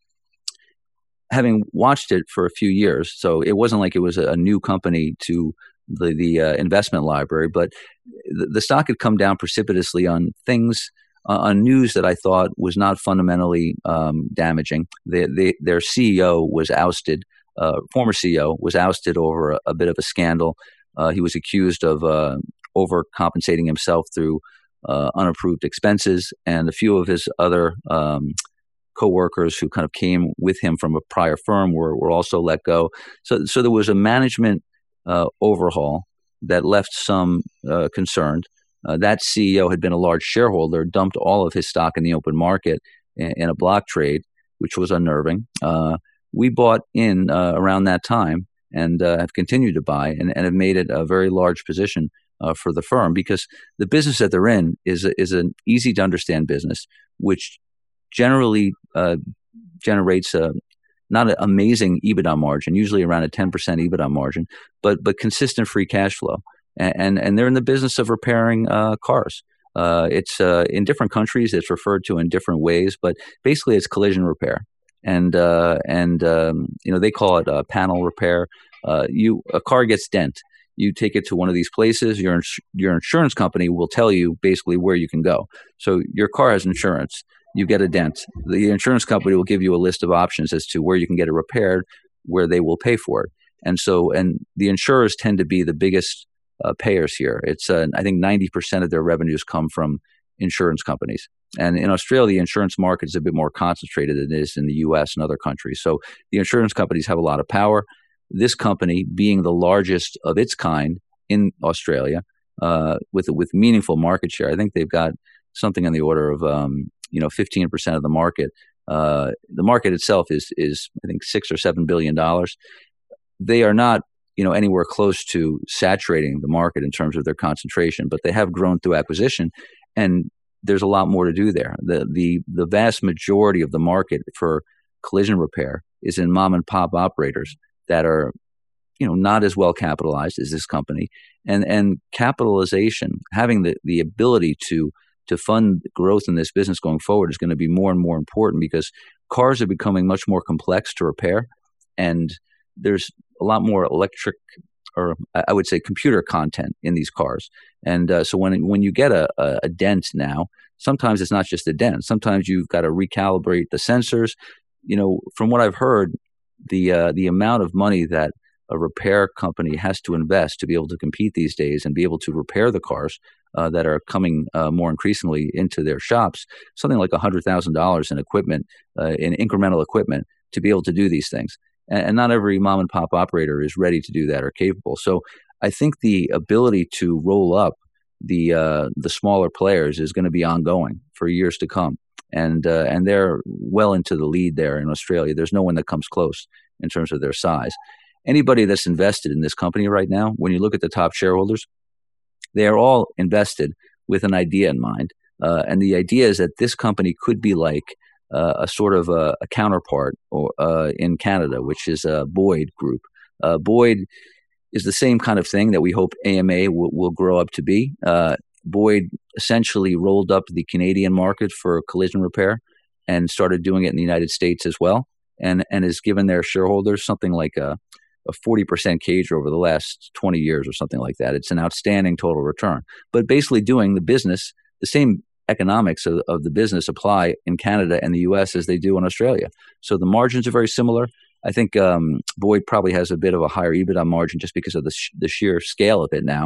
having watched it for a few years, so it wasn't like it was a new company to the the uh, investment library, but the, the stock had come down precipitously on things, uh, on news that I thought was not fundamentally um, damaging. They, they, their C E O was ousted, uh, former C E O was ousted over a, a bit of a scandal. Uh, he was accused of uh, overcompensating himself through uh, unapproved expenses, and a few of his other um, co-workers who kind of came with him from a prior firm were, were also let go. So, so there was a management uh, overhaul that left some uh, concerned. Uh, that C E O had been a large shareholder, dumped all of his stock in the open market in, in a block trade, which was unnerving. Uh, we bought in uh, around that time and uh, have continued to buy and, and have made it a very large position uh, for the firm, because the business that they're in is a, is an easy to understand business, which generally uh, generates a not an amazing EBITDA margin, usually around a ten percent EBITDA margin, but but consistent free cash flow. And and, and they're in the business of repairing uh, cars. Uh, it's uh, in different countries, it's referred to in different ways, but basically it's collision repair. And uh, and um, you know they call it uh, panel repair. Uh, you a car gets dent. You take it to one of these places. Your ins- your insurance company will tell you basically where you can go. So your car has insurance. You get a dent. The insurance company will give you a list of options as to where you can get it repaired, where they will pay for it. And so, and the insurers tend to be the biggest uh, payers here. It's, uh, I think ninety percent of their revenues come from insurance companies. And in Australia, the insurance market is a bit more concentrated than it is in the U S and other countries. So the insurance companies have a lot of power. This company, being the largest of its kind in Australia, uh, with with meaningful market share, I think they've got something in the order of um, you know, fifteen percent of the market. Uh, the market itself is, is I think, six or seven billion dollars. They are not, you know, anywhere close to saturating the market in terms of their concentration, but they have grown through acquisition, and there's a lot more to do there. The the the vast majority of the market for collision repair is in mom and pop operators that are, you know, not as well capitalized as this company, and and capitalization, having the the ability to to fund growth in this business going forward is going to be more and more important, because cars are becoming much more complex to repair, and there's a lot more electric, or I would say computer content in these cars. And uh, so when when you get a, a, a dent now, sometimes it's not just a dent. Sometimes you've got to recalibrate the sensors. You know, from what I've heard, the uh, the amount of money that a repair company has to invest to be able to compete these days and be able to repair the cars uh, that are coming uh, more increasingly into their shops, something like one hundred thousand dollars in equipment, uh, in incremental equipment, to be able to do these things. And, and not every mom and pop operator is ready to do that or capable. So I think the ability to roll up the uh, the smaller players is going to be ongoing for years to come. And uh, and they're well into the lead there in Australia. There's no one that comes close in terms of their size. Anybody that's invested in this company right now, when you look at the top shareholders, they are all invested with an idea in mind. Uh, and the idea is that this company could be like uh, a sort of a, a counterpart or, uh, in Canada, which is uh, Boyd Group. Uh, Boyd is the same kind of thing that we hope A M A will, will grow up to be. Uh, Boyd essentially rolled up the Canadian market for collision repair and started doing it in the United States as well, and, and has given their shareholders something like a a forty percent C A G R over the last twenty years or something like that. It's an outstanding total return. But basically doing the business, the same economics of, of the business apply in Canada and the U S as they do in Australia. So the margins are very similar. I think um, Boyd probably has a bit of a higher EBITDA margin just because of the, sh- the sheer scale of it now.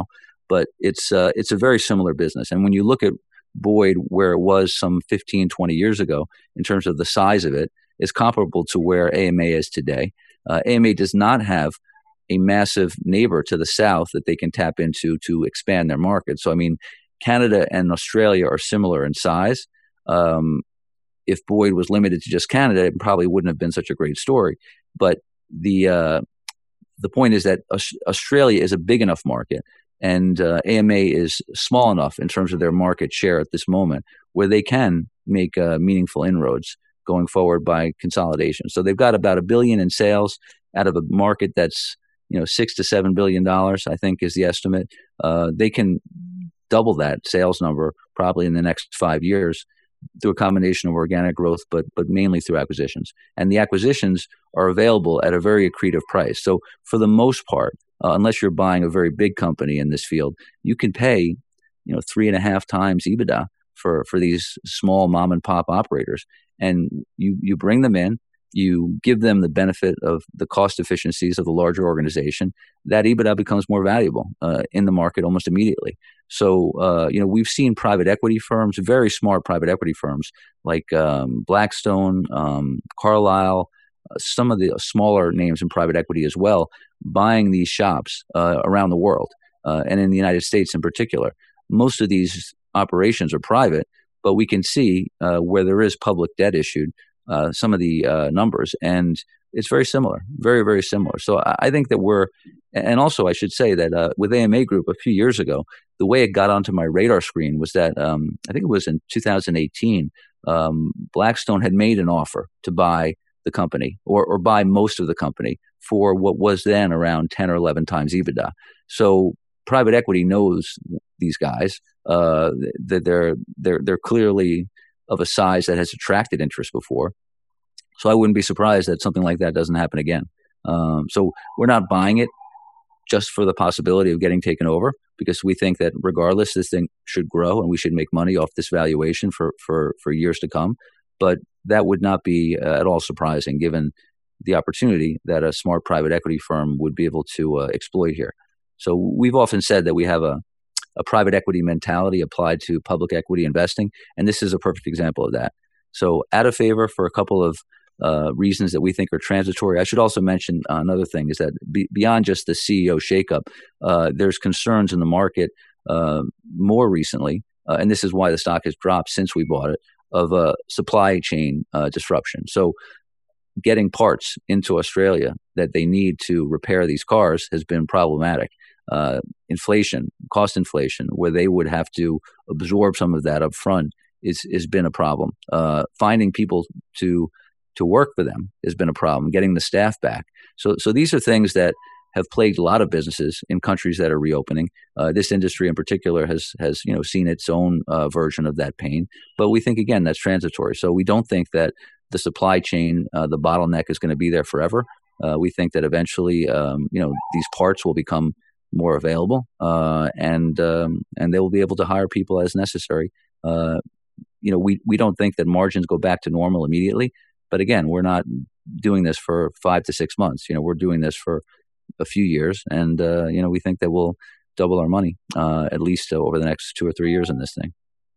but it's uh, it's a very similar business. And when you look at Boyd, where it was some fifteen, twenty years ago, in terms of the size of it, is comparable to where A M A is today. Uh, A M A does not have a massive neighbor to the south that they can tap into to expand their market. So, I mean, Canada and Australia are similar in size. Um, if Boyd was limited to just Canada, it probably wouldn't have been such a great story. But the uh, the point is that Australia is a big enough market, and uh, A M A is small enough in terms of their market share at this moment where they can make uh, meaningful inroads going forward by consolidation. So they've got about a billion in sales out of a market that's, you know, six to seven billion dollars, I think is the estimate. Uh, they can double that sales number probably in the next five years through a combination of organic growth, but but mainly through acquisitions. And the acquisitions are available at a very accretive price. So for the most part, uh, unless you're buying a very big company in this field, you can pay, you know, three and a half times EBITDA for for these small mom and pop operators. And you you bring them in, you give them the benefit of the cost efficiencies of the larger organization. That EBITDA becomes more valuable uh, in the market almost immediately. So, uh, you know, we've seen private equity firms, very smart private equity firms like um, Blackstone, um, Carlyle, uh, some of the smaller names in private equity as well, buying these shops uh, around the world uh, and in the United States in particular. Most of these operations are private, but we can see uh, where there is public debt issued, uh, some of the uh, numbers, and it's very similar, very, very similar. So I, I think that we're, and also I should say that uh, with A M A Group a few years ago, the way it got onto my radar screen was that um, I think it was in two thousand eighteen, um, Blackstone had made an offer to buy the company or, or buy most of the company for what was then around ten or eleven times EBITDA. So private equity knows these guys, uh, that they're they're they're clearly of a size that has attracted interest before. So I wouldn't be surprised that something like that doesn't happen again. Um, so we're not buying it just for the possibility of getting taken over, because we think that regardless, this thing should grow and we should make money off this valuation for for for years to come. But that would not be uh, at all surprising given the opportunity that a smart private equity firm would be able to uh, exploit here. So we've often said that we have a, a private equity mentality applied to public equity investing, and this is a perfect example of that. So out of favor for a couple of uh, reasons that we think are transitory. I should also mention uh, another thing is that be, beyond just the C E O shakeup, uh, there's concerns in the market uh, more recently, uh, and this is why the stock has dropped since we bought it, of uh, supply chain uh, disruption. So getting parts into Australia that they need to repair these cars has been problematic. Uh, inflation, cost inflation, where they would have to absorb some of that up front is has been a problem. Uh, finding people to to work for them has been a problem. Getting the staff back. So so these are things that have plagued a lot of businesses in countries that are reopening. Uh, this industry in particular has has you know seen its own uh, version of that pain. But we think again that's transitory. So we don't think that the supply chain, uh, the bottleneck, is going to be there forever. Uh, we think that eventually, um, you know, these parts will become more available, uh, and um, and they will be able to hire people as necessary. Uh, you know, we we don't think that margins go back to normal immediately, but again, we're not doing this for five to six months. You know, we're doing this for a few years, and uh, you know, we think that we'll double our money uh, at least over the next two or three years in this thing.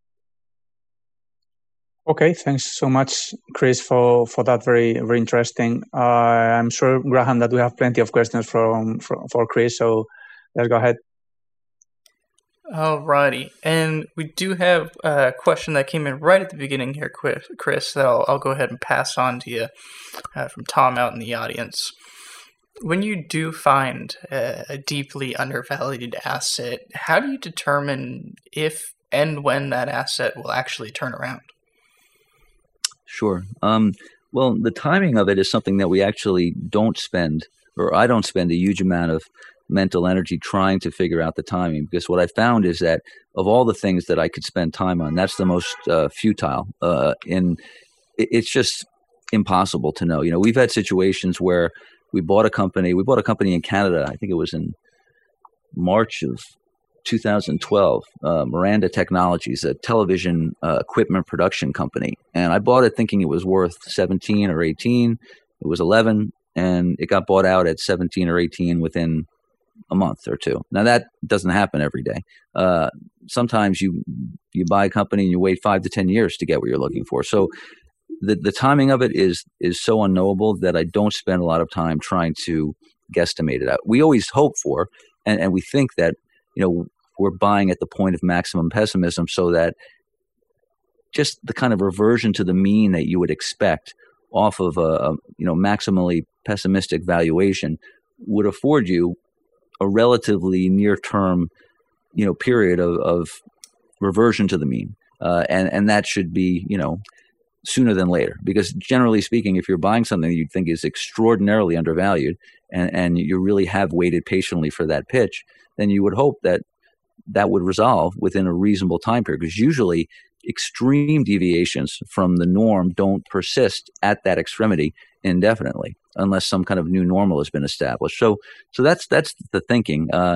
Okay, thanks so much, Chris, for, for that very very interesting. Uh, I'm sure, Graham, that we have plenty of questions from, from for Chris, so let's go ahead. Alrighty, and we do have a question that came in right at the beginning here, Chris, that I'll, I'll go ahead and pass on to you uh, from Tom out in the audience. When you do find a, a deeply undervalued asset, how do you determine if and when that asset will actually turn around? Sure. Um, well, the timing of it is something that we actually don't spend, or I don't spend a huge amount of mental energy trying to figure out the timing, because what I found is that of all the things that I could spend time on, that's the most uh, futile. Uh, and it, it's just impossible to know. You know, we've had situations where we bought a company, we bought a company in Canada, I think it was in March of two thousand twelve, uh, Miranda Technologies, a television uh, equipment production company. And I bought it thinking it was worth seventeen or eighteen. It was eleven, and it got bought out at seventeen or eighteen within a month or two. Now that doesn't happen every day. Uh, sometimes you you buy a company and you wait five to ten years to get what you're looking for. So the the timing of it is is so unknowable that I don't spend a lot of time trying to guesstimate it out. We always hope for, and, and we think that, you know, we're buying at the point of maximum pessimism, so that just the kind of reversion to the mean that you would expect off of a, a you know maximally pessimistic valuation would afford you a relatively near-term, you know, period of, of reversion to the mean, uh, and and that should be, you know, sooner than later. Because generally speaking, if you're buying something that you think is extraordinarily undervalued, and and you really have waited patiently for that pitch, then you would hope that that would resolve within a reasonable time period. Because usually, extreme deviations from the norm don't persist at that extremity indefinitely, unless some kind of new normal has been established. So, so that's that's the thinking. Uh,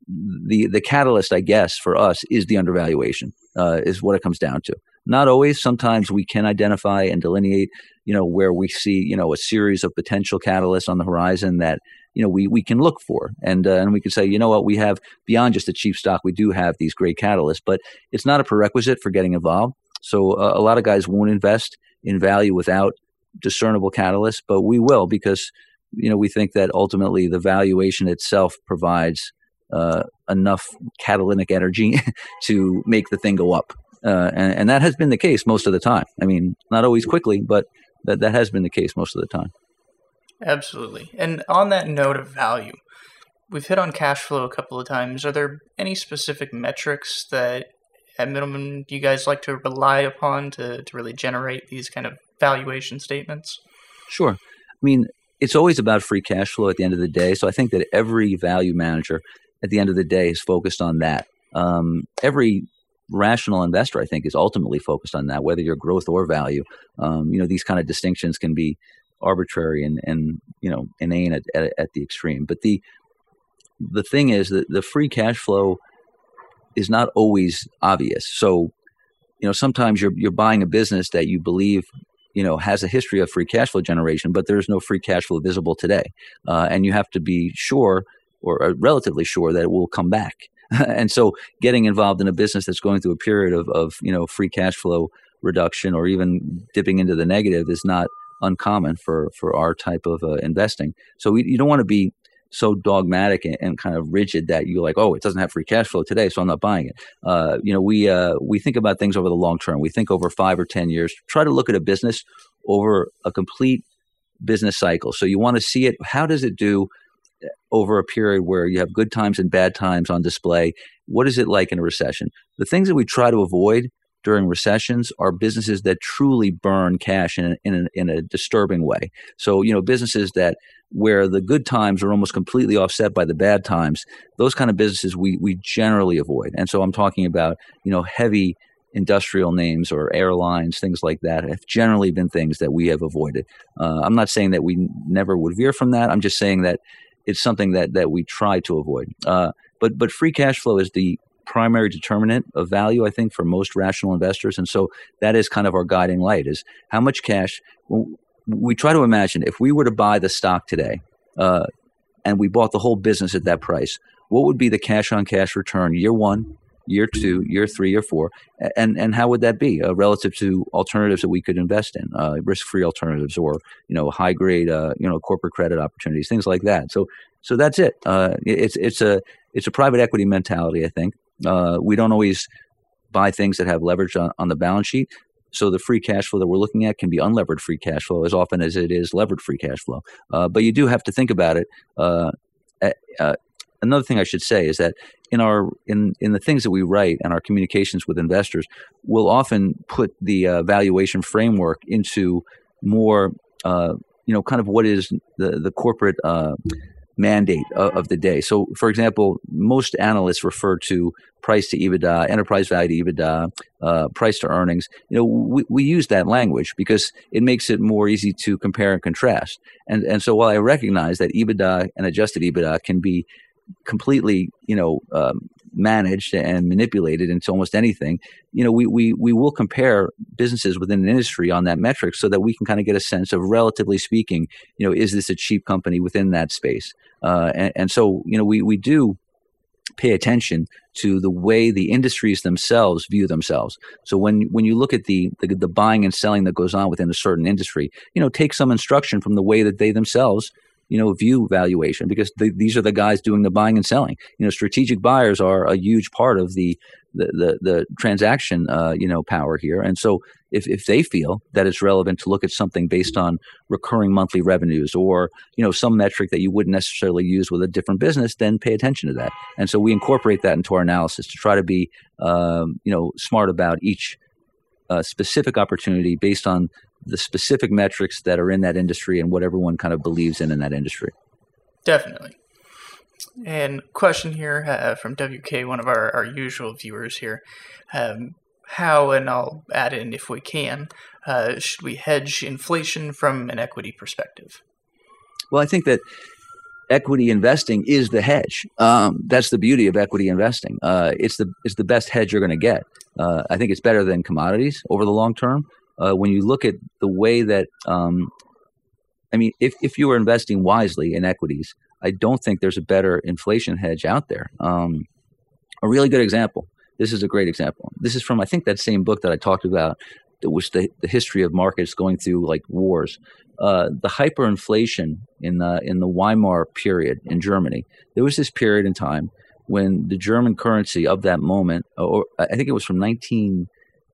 the the catalyst, I guess, for us is the undervaluation. Uh, is what it comes down to. Not always. Sometimes we can identify and delineate, you know, where we see, you know, a series of potential catalysts on the horizon that, you know, we, we can look for. And uh, and we can say, you know what, we have beyond just a cheap stock, we do have these great catalysts, but it's not a prerequisite for getting involved. So uh, a lot of guys won't invest in value without discernible catalysts, but we will, because, you know, we think that ultimately the valuation itself provides uh, enough catalytic energy to make the thing go up. Uh, and, and that has been the case most of the time. I mean, not always quickly, but that, that has been the case most of the time. Absolutely. And on that note of value, we've hit on cash flow a couple of times. Are there any specific metrics that at Middleman you guys like to rely upon to, to really generate these kind of valuation statements? Sure. I mean, it's always about free cash flow at the end of the day. So I think that every value manager at the end of the day is focused on that. Um, every rational investor, I think, is ultimately focused on that, whether you're growth or value. Um, you know, these kind of distinctions can be arbitrary and, and you know, inane at, at, at the extreme. But the the thing is that the free cash flow is not always obvious. So, you know, sometimes you're you're buying a business that you believe, you know, has a history of free cash flow generation, but there's no free cash flow visible today. Uh, and you have to be sure, or uh, relatively sure, that it will come back. And so getting involved in a business that's going through a period of, of, you know, free cash flow reduction or even dipping into the negative is not uncommon for, for our type of uh, investing. So we, you don't want to be so dogmatic and, and kind of rigid that you're like, oh, it doesn't have free cash flow today, so I'm not buying it. Uh, you know, we uh, we think about things over the long term. We think over five or ten years. Try to look at a business over a complete business cycle. So you want to see it. How does it do over a period where you have good times and bad times on display? What is it like in a recession? The things that we try to avoid during recessions are businesses that truly burn cash in a, in a, in a disturbing way. So, you know, businesses that where the good times are almost completely offset by the bad times, those kind of businesses we we generally avoid. And so I'm talking about, you know, heavy industrial names or airlines, things like that have generally been things that we have avoided. Uh, I'm not saying that we never would veer from that. I'm just saying that it's something that that we try to avoid. Uh, but but free cash flow is the primary determinant of value, I think, for most rational investors. And so that is kind of our guiding light, is how much cash. Well, we try to imagine if we were to buy the stock today uh, and we bought the whole business at that price, what would be the cash on cash return year one, year two, year three, year four, and and how would that be uh, relative to alternatives that we could invest in, uh, risk-free alternatives, or you know high-grade uh, you know corporate credit opportunities, things like that. So so that's it. Uh, it's it's a it's a private equity mentality, I think. Uh, we don't always buy things that have leverage on, on the balance sheet. So the free cash flow that we're looking at can be unlevered free cash flow as often as it is levered free cash flow. Uh, but you do have to think about it. Uh, uh, another thing I should say is that in our in, in the things that we write and our communications with investors, we'll often put the uh, valuation framework into more, uh, you know, kind of what is the the corporate uh, mandate of, of the day. So, for example, most analysts refer to price to EBITDA, enterprise value to EBITDA, uh, price to earnings. You know, we, we use that language because it makes it more easy to compare and contrast. And and so while I recognize that EBITDA and adjusted EBITDA can be completely, you know, um, managed and manipulated into almost anything. You know, we we we will compare businesses within an industry on that metric so that we can kind of get a sense of, relatively speaking, you know, is this a cheap company within that space? Uh, and, and so, you know, we we do pay attention to the way the industries themselves view themselves. So when when you look at the, the the buying and selling that goes on within a certain industry, you know, take some instruction from the way that they themselves, you know, view valuation, because the, these are the guys doing the buying and selling. You know, strategic buyers are a huge part of the the the, the transaction, uh, you know, power here. And so if if they feel that it's relevant to look at something based on recurring monthly revenues, or, you know, some metric that you wouldn't necessarily use with a different business, then pay attention to that. And so we incorporate that into our analysis to try to be, um, you know, smart about each uh, specific opportunity based on the specific metrics that are in that industry and what everyone kind of believes in in that industry. Definitely. And question here uh, from W K, one of our, our usual viewers here. Um, how, and I'll add in if we can, uh, should we hedge inflation from an equity perspective? Well, I think that equity investing is the hedge. Um, that's the beauty of equity investing. Uh, it's the it's the best hedge you're going to get. Uh, I think it's better than commodities over the long term. Uh, when you look at the way that, um, I mean, if, if you are investing wisely in equities, I don't think there's a better inflation hedge out there. Um, a really good example. This is a great example. This is from, I think, that same book that I talked about, that was the, the history of markets going through like wars. Uh, the hyperinflation in the, in the Weimar period in Germany, there was this period in time when the German currency of that moment, or I think it was from nineteen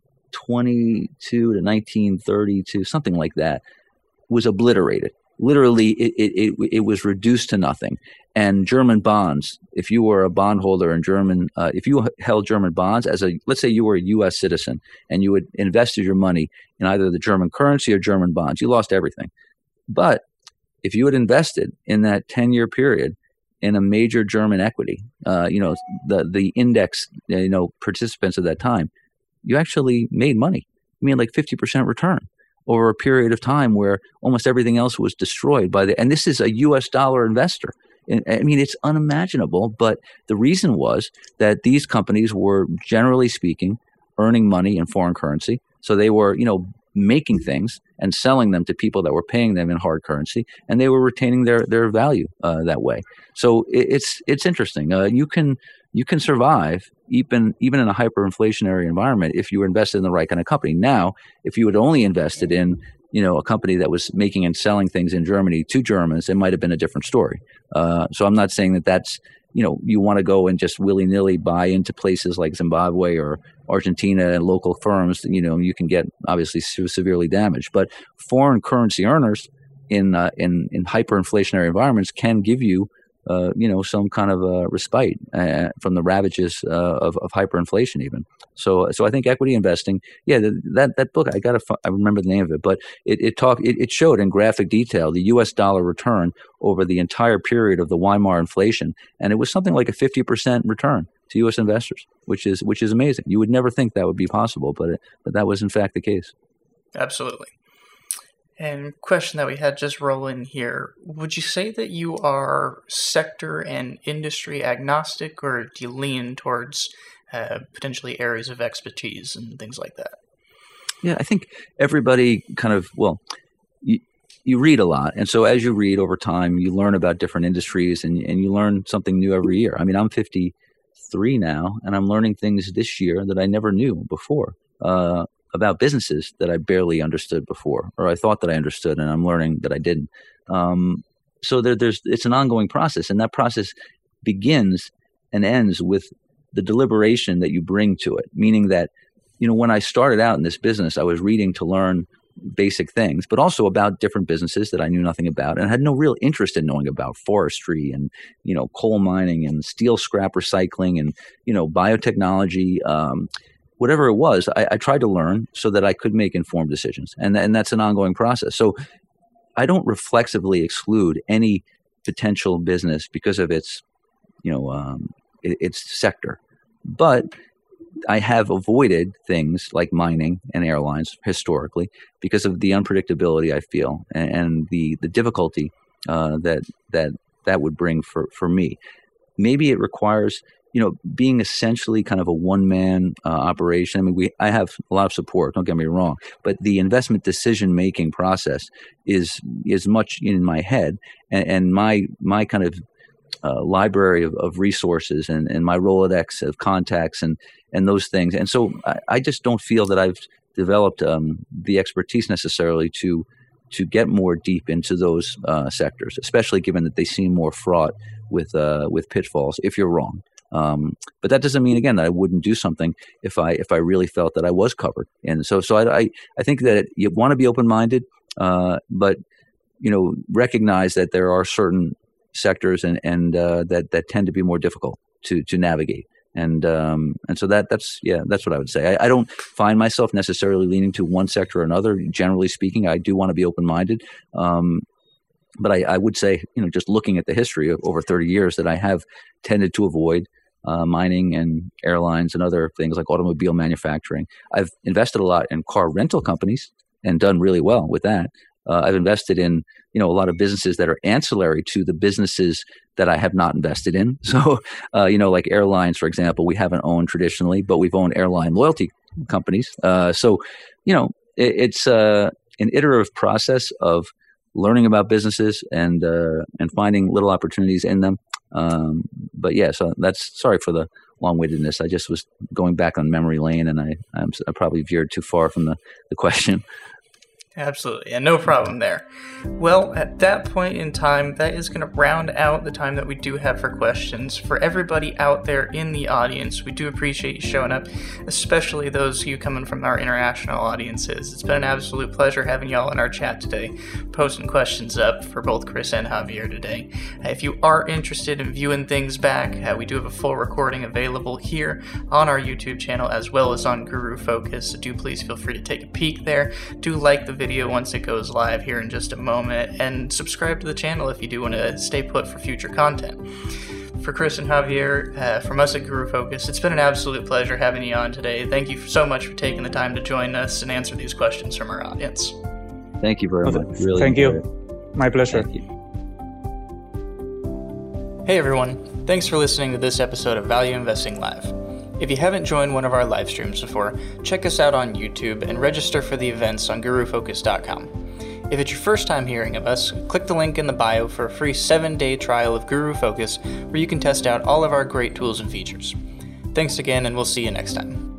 twenty-two to nineteen thirty-two, something like that, was obliterated. Literally, it, it, it, it was reduced to nothing. And German bonds, if you were a bondholder in German, uh, if you held German bonds as a, let's say you were a U S citizen and you had invested your money in either the German currency or German bonds, you lost everything. But if you had invested in that ten-year period in a major German equity, uh, you know, the, the index, you know, participants of that time, you actually made money. You made like fifty percent return over a period of time where almost everything else was destroyed by the, and this is a U S dollar investor. And, I mean, it's unimaginable, but the reason was that these companies were, generally speaking, earning money in foreign currency. So they were, you know, making things and selling them to people that were paying them in hard currency, and they were retaining their, their value uh, that way. So it, it's, it's interesting. Uh, you can, you can survive even even in a hyperinflationary environment if you were invested in the right kind of company. Now, if you had only invested in, you know, a company that was making and selling things in Germany to Germans, it might have been a different story. Uh, so I'm not saying that that's, you know, you want to go and just willy-nilly buy into places like Zimbabwe or Argentina and local firms. You know, you can get obviously severely damaged. But foreign currency earners in uh, in in hyperinflationary environments can give you, Uh, you know, some kind of a respite uh, from the ravages uh, of, of hyperinflation, even. So, so I think equity investing. Yeah, the, that that book, I got to, I remember the name of it, but it it talked, it, it showed in graphic detail the U S dollar return over the entire period of the Weimar inflation, and it was something like a fifty percent return to U S investors, which is which is amazing. You would never think that would be possible, but it, but that was in fact the case. Absolutely. And question that we had just roll in here, would you say that you are sector and industry agnostic, or do you lean towards uh, potentially areas of expertise and things like that? Yeah, I think everybody kind of, well, you, you read a lot. And so as you read over time, you learn about different industries, and, and you learn something new every year. I mean, I'm fifty-three now, and I'm learning things this year that I never knew before. Uh, about businesses that I barely understood before, or I thought that I understood, and I'm learning that I didn't. Um, so there, there's it's an ongoing process, and that process begins and ends with the deliberation that you bring to it. Meaning that, you know, when I started out in this business, I was reading to learn basic things, but also about different businesses that I knew nothing about, and had no real interest in knowing about forestry and, you know, coal mining and steel scrap recycling and, you know, biotechnology. Um, Whatever it was, I, I tried to learn so that I could make informed decisions. And, and that's an ongoing process. So I don't reflexively exclude any potential business because of its, you know, um, it, its sector. But I have avoided things like mining and airlines historically because of the unpredictability I feel and, and the, the difficulty uh, that, that that would bring for, for me. maybe it requires, you know, being essentially kind of a one-man uh, operation. I mean, we I have a lot of support, don't get me wrong, but the investment decision-making process is is much in my head, and, and my my kind of uh, library of, of resources and, and my Rolodex of contacts and and those things. And so I, I just don't feel that I've developed um, the expertise necessarily to to get more deep into those uh, sectors, especially given that they seem more fraught with uh, with pitfalls if you're wrong. Um, but that doesn't mean, again, that I wouldn't do something if I if I really felt that I was covered. And so so I I, I think that you want to be open-minded, uh, but you know, recognize that there are certain sectors and and uh, that that tend to be more difficult to to navigate. And um, and so that that's yeah that's what I would say. I, I don't find myself necessarily leaning to one sector or another. Generally speaking, I do want to be open-minded. Um, but I, I would say, you know, just looking at the history of over thirty years, that I have tended to avoid uh, mining and airlines and other things like automobile manufacturing. I've invested a lot in car rental companies and done really well with that. Uh, I've invested in, you know, a lot of businesses that are ancillary to the businesses that I have not invested in. So, uh, you know, like airlines, for example, we haven't owned traditionally, but we've owned airline loyalty companies. Uh, so, you know, it, it's uh, an iterative process of learning about businesses and uh, and finding little opportunities in them. Um, but yeah, so that's, sorry for the long-windedness. I just was going back on memory lane, and I I'm, I probably veered too far from the, the question. Absolutely, and no problem there. Well, at that point in time, that is going to round out the time that we do have for questions. For everybody out there in the audience, we do appreciate you showing up, especially those of you coming from our international audiences. It's been an absolute pleasure having y'all in our chat today, posting questions up for both Chris and Javier today. Uh, if you are interested in viewing things back, uh, we do have a full recording available here on our YouTube channel as well as on Guru Focus, so do please feel free to take a peek there. Do like the video once it goes live here in just a moment, and subscribe to the channel if you do want to stay put for future content. For Chris and Javier, uh, from us at Guru Focus, it's been an absolute pleasure having you on today. Thank you so much for taking the time to join us and answer these questions from our audience. Thank you very much. Really Thank you. It. My pleasure. Thank you. Hey everyone, thanks for listening to this episode of Value Investing Live. If you haven't joined one of our live streams before, check us out on YouTube and register for the events on guru focus dot com. If it's your first time hearing of us, click the link in the bio for a free seven-day trial of Guru Focus where you can test out all of our great tools and features. Thanks again, and we'll see you next time.